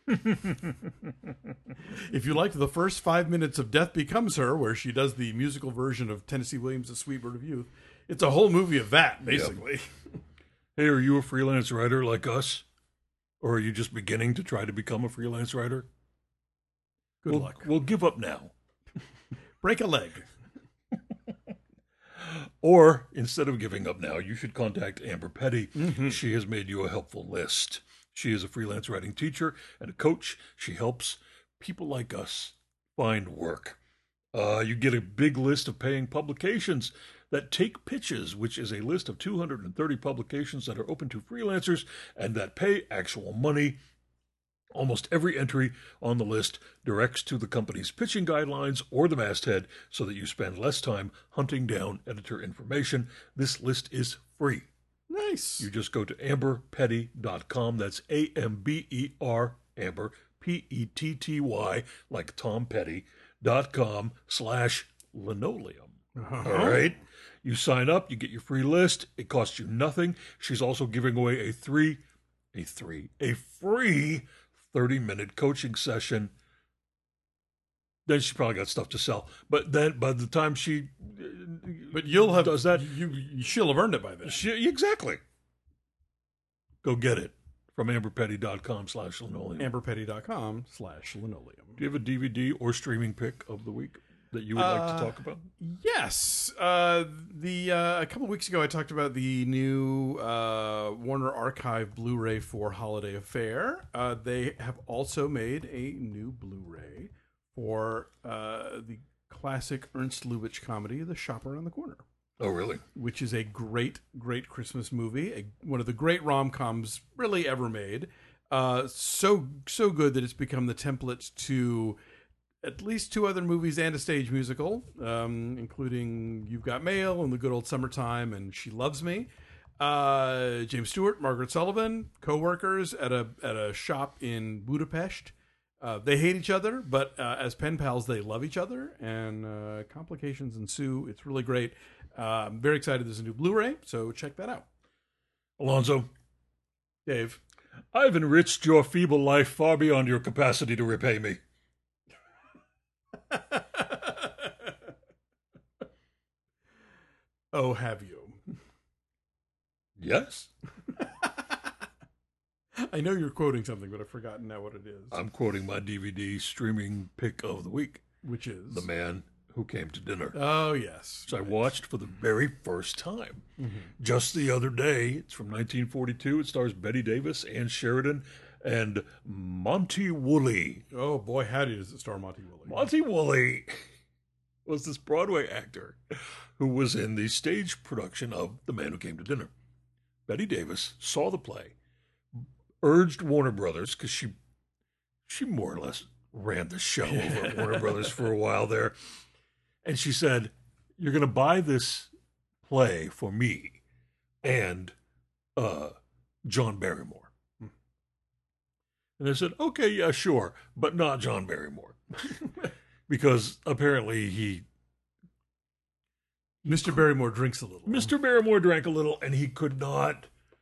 [SPEAKER 1] If you liked the first 5 minutes of Death Becomes Her, where she does the musical version of Tennessee Williams' Sweet Bird of Youth, it's a whole movie of that, basically.
[SPEAKER 2] Hey, are you a freelance writer like us? Or are you just beginning to try to become a freelance writer?
[SPEAKER 1] Good luck.
[SPEAKER 2] We'll give up now.
[SPEAKER 1] Break a leg.
[SPEAKER 2] Or, instead of giving up now, you should contact Amber Petty.
[SPEAKER 1] Mm-hmm.
[SPEAKER 2] She has made you a helpful list. She is a freelance writing teacher and a coach. She helps people like us find work. You get a big list of paying publications that take pitches, which is a list of 230 publications that are open to freelancers and that pay actual money. Almost every entry on the list directs to the company's pitching guidelines or the masthead so that you spend less time hunting down editor information. This list is free.
[SPEAKER 1] Nice.
[SPEAKER 2] You just go to amberpetty.com. That's AMBER, Amber, PETTY, like Tom Petty.com/linoleum.
[SPEAKER 1] Uh-huh.
[SPEAKER 2] All right. You sign up, you get your free list. It costs you nothing. She's also giving away a free 30-minute coaching session. Then she probably got stuff to sell. But then by the time she does that,
[SPEAKER 1] she'll have earned it by then.
[SPEAKER 2] Exactly. Go get it from amberpetty.com/linoleum.
[SPEAKER 1] amberpetty.com/linoleum.
[SPEAKER 2] Do you have a DVD or streaming pick of the week that you would like to talk about?
[SPEAKER 1] Yes. A couple of weeks ago, I talked about the new Warner Archive Blu-ray for Holiday Affair. They have also made a new Blu-ray for the classic Ernst Lubitsch comedy, The Shop Around the Corner.
[SPEAKER 2] Oh, really?
[SPEAKER 1] Which is a great, great Christmas movie. One of the great rom-coms really ever made. So good that it's become the template to at least 2 other movies and a stage musical, including You've Got Mail and The Good Old Summertime and She Loves Me. James Stewart, Margaret Sullivan, co-workers at a shop in Budapest. They hate each other, but as pen pals, they love each other, and complications ensue. It's really great. I'm very excited there's a new Blu-ray, so check that out.
[SPEAKER 2] Alonzo.
[SPEAKER 1] Dave.
[SPEAKER 2] I've enriched your feeble life far beyond your capacity to repay me.
[SPEAKER 1] Oh, have you?
[SPEAKER 2] Yes.
[SPEAKER 1] I know you're quoting something, but I've forgotten now what it is.
[SPEAKER 2] I'm quoting my DVD streaming pick of the week.
[SPEAKER 1] Which is?
[SPEAKER 2] The Man Who Came to Dinner.
[SPEAKER 1] Oh, yes.
[SPEAKER 2] Which I watched for the very first time. Mm-hmm. Just the other day. It's from 1942. It stars Bette Davis, Ann Sheridan, and Monty Woolley.
[SPEAKER 1] Oh, boy, howdy does it star Monty Woolley.
[SPEAKER 2] Monty Woolley was this Broadway actor who was in the stage production of The Man Who Came to Dinner. Bette Davis saw the play, urged Warner Brothers, because she more or less ran the show over at Warner Brothers for a while there. And she said, "You're going to buy this play for me and John Barrymore." And I said, "Okay, yeah, sure, but not John Barrymore." Because apparently
[SPEAKER 1] Mr. Barrymore drinks a little.
[SPEAKER 2] Mr. Barrymore drank a little, and he could not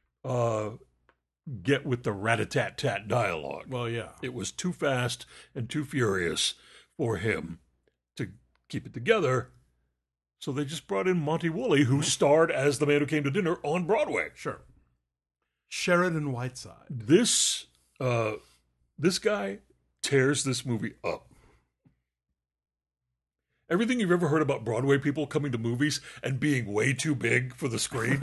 [SPEAKER 2] get with the rat-a-tat-tat dialogue.
[SPEAKER 1] Well, yeah.
[SPEAKER 2] It was too fast and too furious for him to keep it together. So they just brought in Monty Woolley, who starred as The Man Who Came to Dinner on Broadway.
[SPEAKER 1] Sure. Sheridan Whiteside.
[SPEAKER 2] This guy tears this movie up. Everything you've ever heard about Broadway people coming to movies and being way too big for the screen,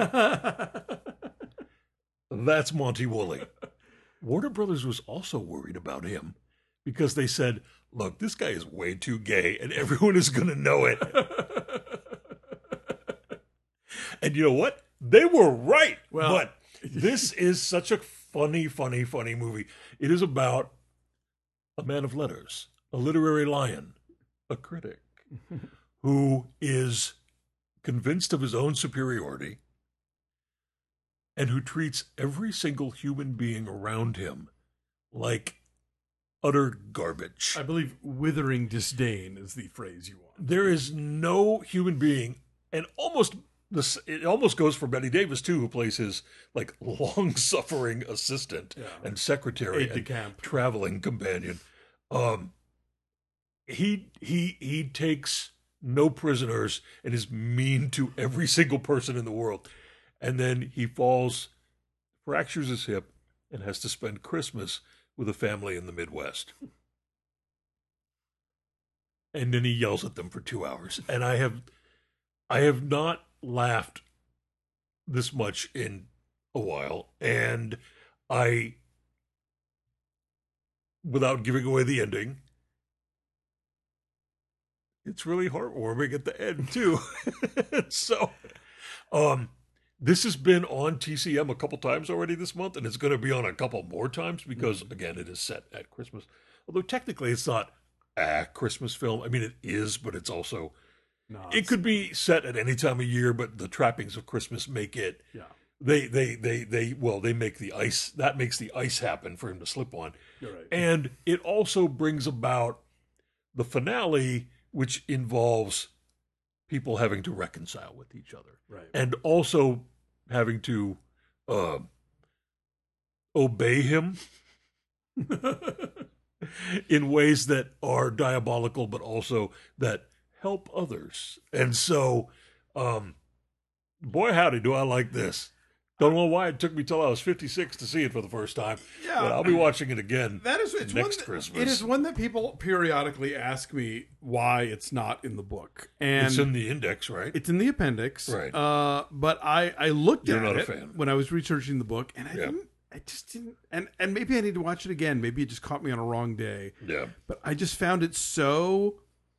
[SPEAKER 2] that's Monty Woolley. Warner Brothers was also worried about him because they said, look, this guy is way too gay and everyone is going to know it. And you know what? They were right.
[SPEAKER 1] Well,
[SPEAKER 2] but this is such a funny movie. It is about a man of letters, a literary lion, a critic, who is convinced of his own superiority and who treats every single human being around him like utter garbage.
[SPEAKER 1] I believe withering disdain is the phrase you want.
[SPEAKER 2] There is no human being, and it almost goes for Betty Davis too, who plays his like long-suffering assistant and secretary and traveling companion. He takes no prisoners and is mean to every single person in the world. And then he fractures his hip, and has to spend Christmas with a family in the Midwest. And then he yells at them for 2 hours. And I have not laughed this much in a while. And without giving away the ending, it's really heartwarming at the end too. So, this has been on TCM a couple times already this month, and it's going to be on a couple more times because, again, it is set at Christmas. Although technically it's not a Christmas film. I mean, it is, but it's also... No, it could be set at any time of year, but the trappings of Christmas make it... Yeah. They make the ice... That makes the ice happen for him to slip on.
[SPEAKER 1] You're right.
[SPEAKER 2] And it also brings about the finale, which involves people having to reconcile with each other.
[SPEAKER 1] Right.
[SPEAKER 2] And also having to obey him in ways that are diabolical, but also that help others. And so, boy, howdy, do I like this. Don't know why it took me till I was 56 to see it for the first time. Yeah, but I'll be watching it again next Christmas.
[SPEAKER 1] It is one that people periodically ask me why it's not in the book. And
[SPEAKER 2] it's in the index, right?
[SPEAKER 1] It's in the appendix.
[SPEAKER 2] Right.
[SPEAKER 1] But I looked
[SPEAKER 2] You're
[SPEAKER 1] at
[SPEAKER 2] not
[SPEAKER 1] it
[SPEAKER 2] a fan.
[SPEAKER 1] when I was researching the book, and I just didn't. And maybe I need to watch it again. Maybe it just caught me on a wrong day.
[SPEAKER 2] Yeah.
[SPEAKER 1] But I just found it so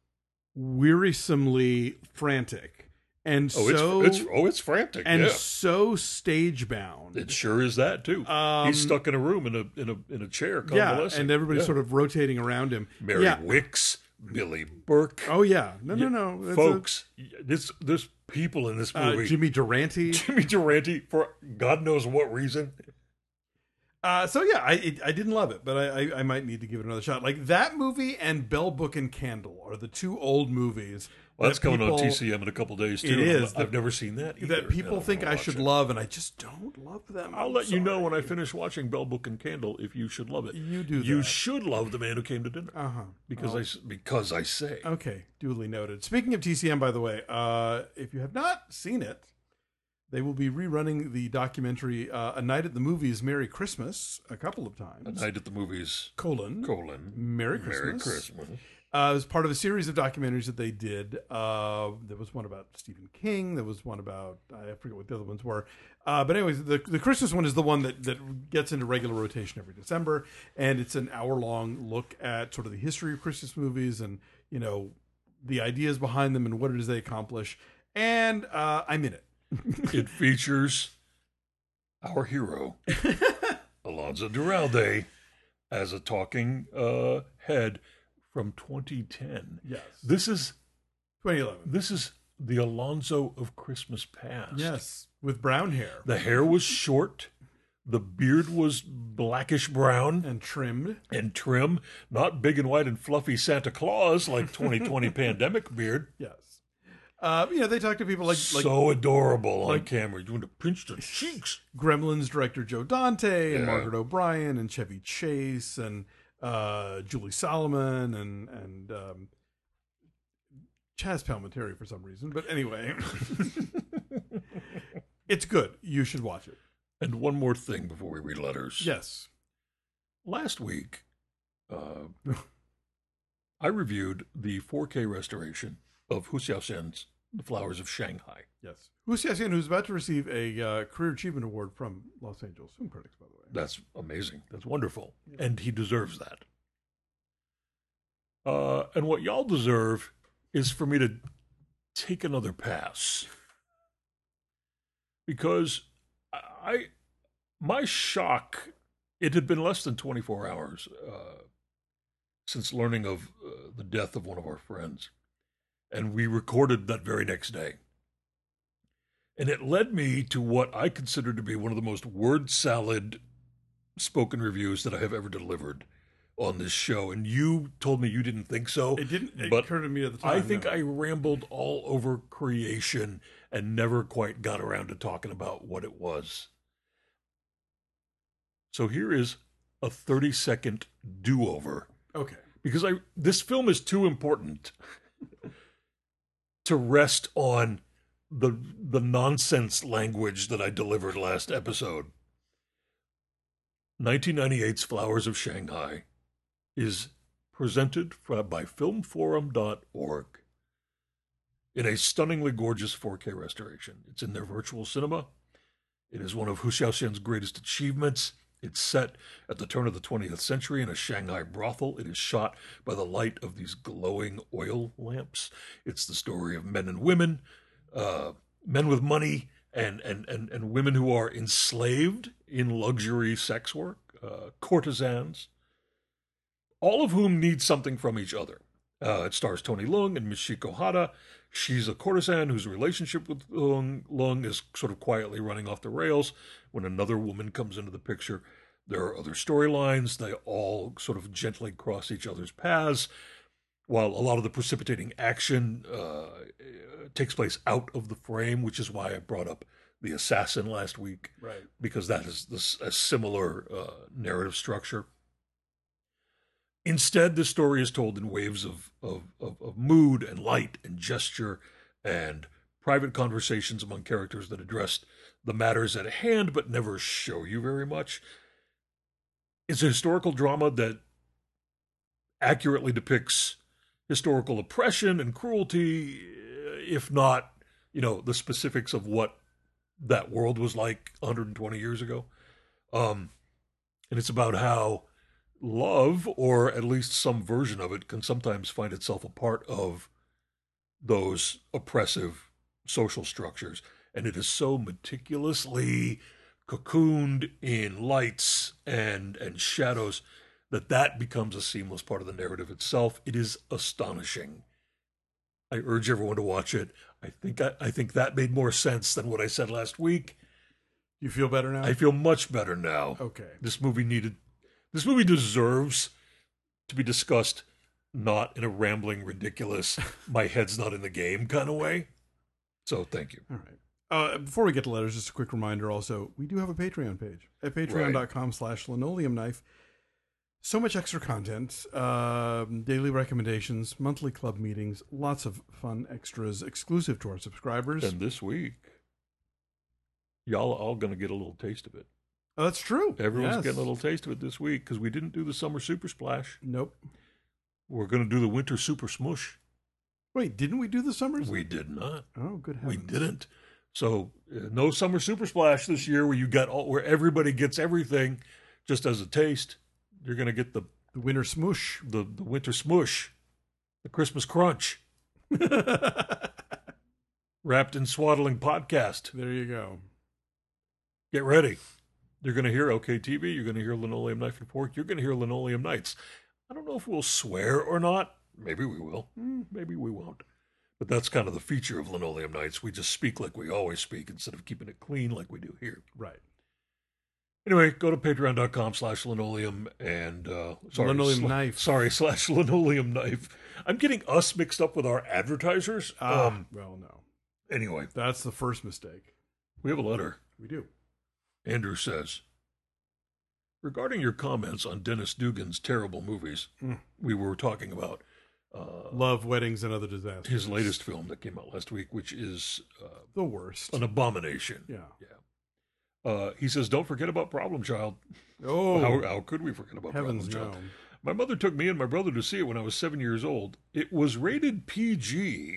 [SPEAKER 1] wearisomely frantic. And
[SPEAKER 2] it's frantic
[SPEAKER 1] and so stage bound.
[SPEAKER 2] It sure is that too. He's stuck in a room in a chair, convalescing.
[SPEAKER 1] And everybody's sort of rotating around him.
[SPEAKER 2] Mary Wicks, Billy Burke.
[SPEAKER 1] Oh yeah, no,
[SPEAKER 2] folks. There's people in this movie.
[SPEAKER 1] Jimmy Durante
[SPEAKER 2] for God knows what reason.
[SPEAKER 1] I didn't love it, but I might need to give it another shot. Like that movie and Bell Book and Candle are the two old movies.
[SPEAKER 2] Well, that's coming on TCM in a couple days too.
[SPEAKER 1] It is.
[SPEAKER 2] I've never seen that either.
[SPEAKER 1] That people think I should love, and I just don't love them.
[SPEAKER 2] I'll let you know when I finish watching Bell Book and Candle if you should love it.
[SPEAKER 1] You do.
[SPEAKER 2] You should love The Man Who Came to Dinner. Because I say.
[SPEAKER 1] Okay, duly noted. Speaking of TCM, by the way, if you have not seen it, they will be rerunning the documentary A Night at the Movies, Merry Christmas a couple of times.
[SPEAKER 2] A Night at the Movies,
[SPEAKER 1] Merry Christmas. It was part of a series of documentaries that they did. There was one about Stephen King. There was one about, I forget what the other ones were. But anyways, the Christmas one is the one that gets into regular rotation every December. And it's an hour-long look at sort of the history of Christmas movies and, the ideas behind them and what it is they accomplish. And I'm in it.
[SPEAKER 2] It features our hero, Alonso Duralde, as a talking head from 2010.
[SPEAKER 1] Yes.
[SPEAKER 2] This is
[SPEAKER 1] 2011.
[SPEAKER 2] This is the Alonso of Christmas Past.
[SPEAKER 1] Yes, with brown hair.
[SPEAKER 2] The hair was short. The beard was blackish brown.
[SPEAKER 1] And trimmed.
[SPEAKER 2] Not big and white and fluffy Santa Claus like 2020 pandemic beard.
[SPEAKER 1] Yes. They talk to people like
[SPEAKER 2] so adorable on camera. You want to pinch their cheeks.
[SPEAKER 1] Gremlins director Joe Dante and Margaret O'Brien and Chevy Chase and Julie Solomon and Chaz Palminteri for some reason. But anyway, it's good. You should watch it.
[SPEAKER 2] And one more thing before we read letters.
[SPEAKER 1] Yes.
[SPEAKER 2] Last week, I reviewed the 4K restoration of Hu Xiaoxian's The Flowers of Shanghai.
[SPEAKER 1] Yes. Hu Xiaoxian, who's about to receive a Career Achievement Award from Los Angeles Film Critics, by the way.
[SPEAKER 2] That's amazing. That's wonderful. Yeah. And he deserves that. And what y'all deserve is for me to take another pass. Because my shock, it had been less than 24 hours since learning of the death of one of our friends. And we recorded that very next day. And it led me to what I consider to be one of the most word salad spoken reviews that I have ever delivered on this show. And you told me you didn't think so.
[SPEAKER 1] It didn't occur to me at the time.
[SPEAKER 2] I think I rambled all over creation and never quite got around to talking about what it was. So here is a 30-second do-over.
[SPEAKER 1] Okay.
[SPEAKER 2] Because this film is too important to rest on the nonsense language that I delivered last episode. 1998's Flowers of Shanghai is presented by filmforum.org in a stunningly gorgeous 4K restoration. It's in their virtual cinema. It is one of Hu Xiaoxian's greatest achievements. It's set at the turn of the 20th century in a Shanghai brothel. It is shot by the light of these glowing oil lamps. It's the story of men and women, men with money and women who are enslaved in luxury sex work, courtesans, all of whom need something from each other. It stars Tony Leung and Michiko Hara. She's a courtesan whose relationship with Leung is sort of quietly running off the rails. When another woman comes into the picture, there are other storylines. They all sort of gently cross each other's paths, while a lot of the precipitating action takes place out of the frame, which is why I brought up The Assassin last week,
[SPEAKER 1] right?
[SPEAKER 2] Because that is a similar narrative structure. Instead, the story is told in waves of mood and light and gesture and private conversations among characters that address the matters at hand but never show you very much. It's a historical drama that accurately depicts historical oppression and cruelty, if not, the specifics of what that world was like 120 years ago. And it's about how love, or at least some version of it, can sometimes find itself a part of those oppressive social structures. And it is so meticulously cocooned in lights and shadows that becomes a seamless part of the narrative itself. It is astonishing. I urge everyone to watch it. I think that made more sense than what I said last week.
[SPEAKER 1] You feel better now?
[SPEAKER 2] I feel much better now.
[SPEAKER 1] Okay.
[SPEAKER 2] This movie deserves to be discussed not in a rambling, ridiculous, my head's not in the game kind of way. So thank you.
[SPEAKER 1] All right. Before we get to letters, just a quick reminder also, we do have a Patreon page at patreon.com/linoleumknife. So much extra content, daily recommendations, monthly club meetings, lots of fun extras exclusive to our subscribers.
[SPEAKER 2] And this week, y'all are all going to get a little taste of it.
[SPEAKER 1] Oh, that's true.
[SPEAKER 2] Everyone's getting a little taste of it this week because we didn't do the summer super splash.
[SPEAKER 1] Nope.
[SPEAKER 2] We're going to do the winter super smush.
[SPEAKER 1] Wait, didn't we do the summers?
[SPEAKER 2] We did not.
[SPEAKER 1] Oh, good heavens.
[SPEAKER 2] We didn't. So no summer super splash this year where everybody gets everything just as a taste. You're going to get the
[SPEAKER 1] winter smush,
[SPEAKER 2] the winter smush, the Christmas crunch, wrapped in swaddling podcast.
[SPEAKER 1] There you go.
[SPEAKER 2] Get ready. You're going to hear OKTV. You're going to hear Linoleum Knife and Fork. You're going to hear Linoleum Nights. I don't know if we'll swear or not. Maybe we will. Maybe we won't. But that's kind of the feature of Linoleum Nights. We just speak like we always speak instead of keeping it clean like we do here.
[SPEAKER 1] Right.
[SPEAKER 2] Anyway, go to patreon.com/linoleum and
[SPEAKER 1] Linoleum Knife.
[SPEAKER 2] /linoleum knife. I'm getting us mixed up with our advertisers.
[SPEAKER 1] Well, no.
[SPEAKER 2] Anyway.
[SPEAKER 1] That's the first mistake.
[SPEAKER 2] We have a letter.
[SPEAKER 1] We do.
[SPEAKER 2] Andrew says, regarding your comments on Dennis Dugan's terrible movies, we were talking about
[SPEAKER 1] Love, Weddings, and Other Disasters.
[SPEAKER 2] His latest film that came out last week, which is
[SPEAKER 1] the worst.
[SPEAKER 2] An abomination.
[SPEAKER 1] Yeah.
[SPEAKER 2] He says, don't forget about Problem Child.
[SPEAKER 1] Oh.
[SPEAKER 2] How could we forget about
[SPEAKER 1] Heavens
[SPEAKER 2] Problem Child?
[SPEAKER 1] No.
[SPEAKER 2] My mother took me and my brother to see it when I was 7 years old. It was rated PG.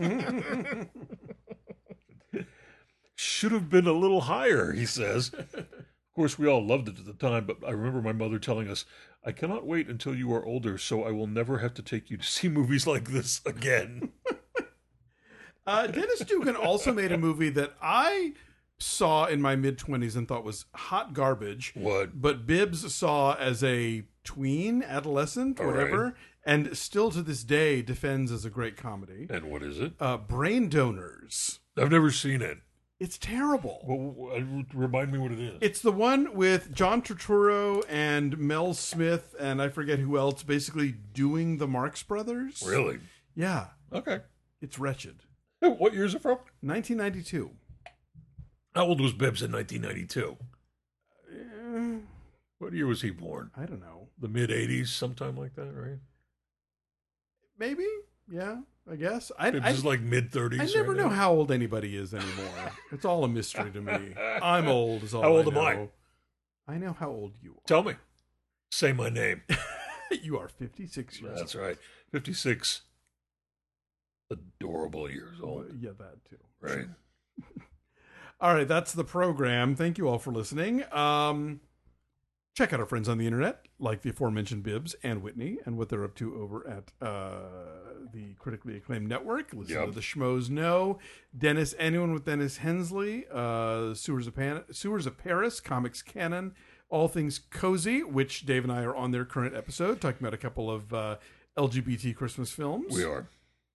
[SPEAKER 2] Should have been a little higher, he says. Of course, we all loved it at the time, but I remember my mother telling us, I cannot wait until you are older, so I will never have to take you to see movies like this again.
[SPEAKER 1] Dennis Dugan also made a movie that I saw in my mid-20s and thought was hot garbage.
[SPEAKER 2] What?
[SPEAKER 1] But Bibbs saw as a tween, adolescent, whatever,
[SPEAKER 2] right.
[SPEAKER 1] and still to this day defends as a great comedy.
[SPEAKER 2] And what is it?
[SPEAKER 1] Brain Donors.
[SPEAKER 2] I've never seen it.
[SPEAKER 1] It's terrible.
[SPEAKER 2] Well, remind me what it is.
[SPEAKER 1] It's the one with John Turturro and Mel Smith and I forget who else, basically doing the Marx Brothers.
[SPEAKER 2] Really?
[SPEAKER 1] Yeah.
[SPEAKER 2] Okay.
[SPEAKER 1] It's wretched.
[SPEAKER 2] What year is it from?
[SPEAKER 1] 1992.
[SPEAKER 2] How old was Bibbs in 1992?
[SPEAKER 1] Eh,
[SPEAKER 2] What year was he born?
[SPEAKER 1] I don't know.
[SPEAKER 2] The mid-'80s, sometime like that, right?
[SPEAKER 1] Maybe. Yeah, I guess.
[SPEAKER 2] Bibbs is like mid-30s.
[SPEAKER 1] I never know how old anybody is anymore. It's all a mystery to me. I'm old. Is all
[SPEAKER 2] How old
[SPEAKER 1] I know.
[SPEAKER 2] am I?
[SPEAKER 1] I know how old you are.
[SPEAKER 2] Tell me. Say my name.
[SPEAKER 1] You are 56 years
[SPEAKER 2] That's
[SPEAKER 1] old.
[SPEAKER 2] right. 56 adorable years old.
[SPEAKER 1] Yeah, that too.
[SPEAKER 2] Right.
[SPEAKER 1] All right, that's the program. Thank you all for listening. Check out our friends on the internet, like the aforementioned Bibbs and Whitney, and what they're up to over at the critically acclaimed network. Listen to the Schmoes Know. Dennis, anyone with Dennis Hensley, Sewers of Paris, Comics Canon, All Things Cozy, which Dave and I are on their current episode, talking about a couple of LGBT Christmas films.
[SPEAKER 2] We are.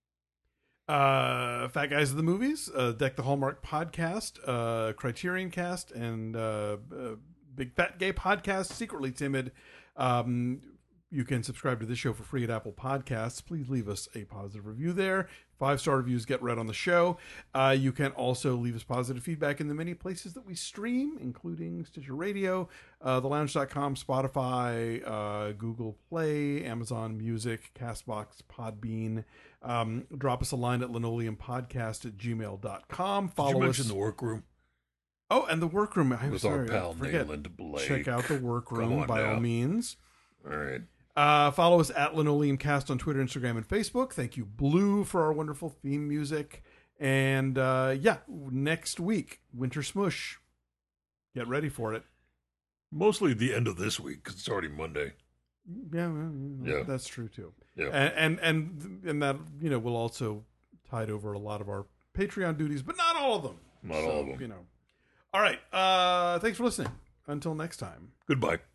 [SPEAKER 1] Fat Guys of the Movies, Deck the Hallmark podcast, Criterion Cast, and Big Fat Gay Podcast, Secretly Timid. You can subscribe to this show for free at Apple Podcasts. Please leave us a positive review there. 5-star reviews get read on the show. You can also leave us positive feedback in the many places that we stream, including Stitcher Radio, thelounge.com, Spotify, Google Play, Amazon Music, CastBox, Podbean. Drop us a line at linoleumpodcast@gmail.com. Follow
[SPEAKER 2] Did you
[SPEAKER 1] us.
[SPEAKER 2] mention the workroom?
[SPEAKER 1] Oh, and the workroom. I'm
[SPEAKER 2] With
[SPEAKER 1] sorry,
[SPEAKER 2] our pal
[SPEAKER 1] I forget.
[SPEAKER 2] Nayland Blake.
[SPEAKER 1] Check out the
[SPEAKER 2] Come
[SPEAKER 1] workroom
[SPEAKER 2] on
[SPEAKER 1] by
[SPEAKER 2] now.
[SPEAKER 1] all means.
[SPEAKER 2] All right.
[SPEAKER 1] Follow us at LinoleumCast on Twitter, Instagram, and Facebook. Thank you, Blue, for our wonderful theme music. And next week, Winter Smush. Get ready for it.
[SPEAKER 2] Mostly the end of this week, because it's already Monday.
[SPEAKER 1] Yeah, that's true too.
[SPEAKER 2] Yeah.
[SPEAKER 1] And that will also tide over a lot of our Patreon duties, but not all of them.
[SPEAKER 2] Not all of them.
[SPEAKER 1] All right. Thanks for listening. Until next time.
[SPEAKER 2] Goodbye.